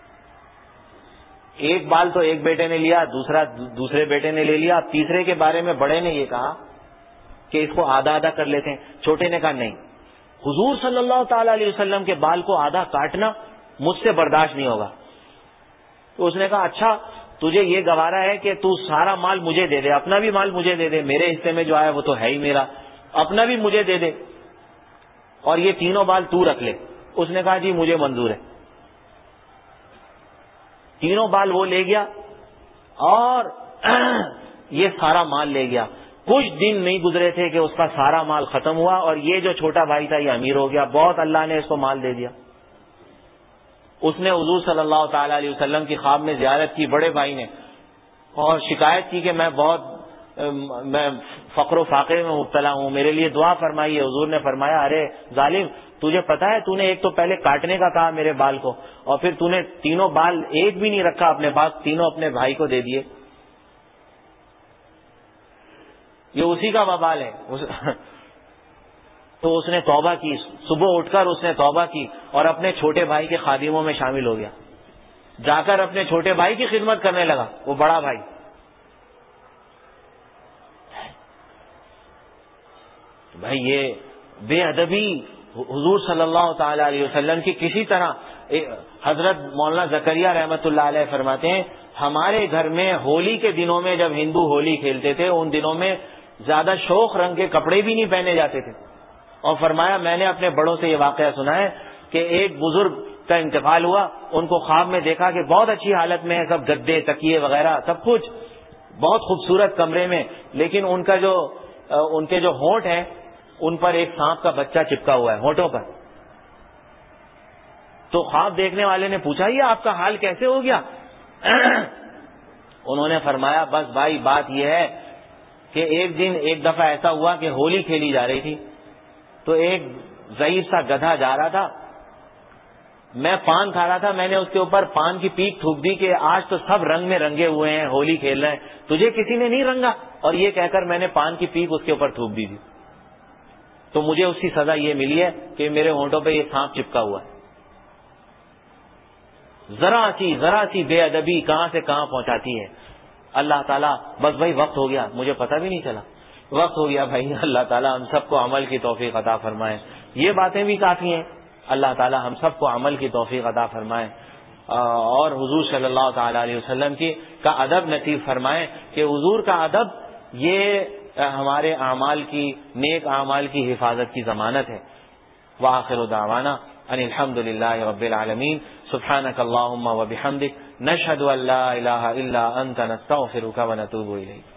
ایک بال تو ایک بیٹے نے لیا, دوسرے بیٹے نے لے لیا. تیسرے کے بارے میں بڑے نے یہ کہا کہ اس کو آدھا آدھا کر لیتے ہیں. چھوٹے نے کہا نہیں, حضور صلی اللہ تعالی علیہ وسلم کے بال کو آدھا کاٹنا مجھ سے برداشت نہیں ہوگا. تو اس نے کہا اچھا تجھے یہ گوارا ہے کہ تو سارا مال مجھے دے دے, اپنا بھی مال مجھے دے دے, میرے حصے میں جو آیا وہ تو ہے ہی میرا, اپنا بھی مجھے دے دے, اور یہ تینوں بال تو رکھ لے. اس نے کہا جی مجھے منظور ہے. تینوں بال وہ لے گیا اور یہ سارا مال لے گیا. کچھ دن نہیں گزرے تھے کہ اس کا سارا مال ختم ہوا, اور یہ جو چھوٹا بھائی تھا یہ امیر ہو گیا. بہت اللہ نے اس کو مال دے دیا. اس نے حضور صلی اللہ تعالی علیہ وسلم کی خواب میں زیارت کی, بڑے بھائی نے, اور شکایت کی کہ میں فقر و فاقے میں مبتلا ہوں, میرے لیے دعا فرمائیے. حضور نے فرمایا ارے ظالم, تجھے پتا ہے تو نے ایک تو پہلے کاٹنے کا کہا میرے بال کو, اور پھر تو نے تینوں بال ایک بھی نہیں رکھا اپنے پاس, تینوں اپنے بھائی کو دے دیے. یہ اسی کا وبال ہے. تو اس نے توبہ کی, صبح اٹھ کر اس نے توبہ کی اور اپنے چھوٹے بھائی کے خادموں میں شامل ہو گیا. جا کر اپنے چھوٹے بھائی کی خدمت کرنے لگا, وہ بڑا بھائی. بھائی یہ بے ادبی حضور صلی اللہ تعالی علیہ وسلم کی کسی طرح. حضرت مولانا زکریا رحمت اللہ علیہ فرماتے ہیں ہمارے گھر میں ہولی کے دنوں میں جب ہندو ہولی کھیلتے تھے ان دنوں میں زیادہ شوق رنگ کے کپڑے بھی نہیں پہنے جاتے تھے. اور فرمایا میں نے اپنے بڑوں سے یہ واقعہ سنا ہے کہ ایک بزرگ کا انتقال ہوا, ان کو خواب میں دیکھا کہ بہت اچھی حالت میں ہے, سب گدے تکیے وغیرہ سب کچھ بہت خوبصورت کمرے میں, لیکن ان کے جو ہونٹ ہیں ان پر ایک سانپ کا بچہ چپکا ہوا ہے ہونٹوں پر. تو خواب دیکھنے والے نے پوچھا یہ آپ کا حال کیسے ہو گیا؟ انہوں نے فرمایا بس بھائی بات یہ ہے کہ ایک دفعہ ایسا ہوا کہ ہولی کھیلی جا رہی تھی, تو ایک ضعیف سا گدھا جا رہا تھا, میں پان کھا رہا تھا, میں نے اس کے اوپر پان کی پیک تھوک دی کہ آج تو سب رنگ میں رنگے ہوئے ہیں, ہولی کھیل رہے ہیں, تجھے کسی نے نہیں رنگا, اور یہ کہہ کر میں نے پان کی پیک اس کے اوپر تھوک دی تھی. تو مجھے اس کی سزا یہ ملی ہے کہ میرے ہونٹوں پہ یہ سانپ چپکا ہوا ہے. ذرا سی بے ادبی کہاں سے کہاں پہنچاتی ہے. اللہ تعالیٰ بس بھائی وقت ہو گیا, مجھے پتہ بھی نہیں چلا وقت ہو گیا. بھائی اللہ تعالیٰ ہم سب کو عمل کی توفیق عطا فرمائے. یہ باتیں بھی کافی ہیں, اللہ تعالیٰ ہم سب کو عمل کی توفیق عطا فرمائے اور حضور صلی اللہ تعالی علیہ وسلم کا ادب نصیب فرمائے کہ حضور کا ادب یہ ہمارے اعمال کی, نیک اعمال کی حفاظت کی ضمانت ہے. وآخر دعوانا ان الحمد للہ رب العالمین. سبحانک اللہم و بحمدک نشہد ان لا الہ الا انت نستغفرک و نتوب الیک.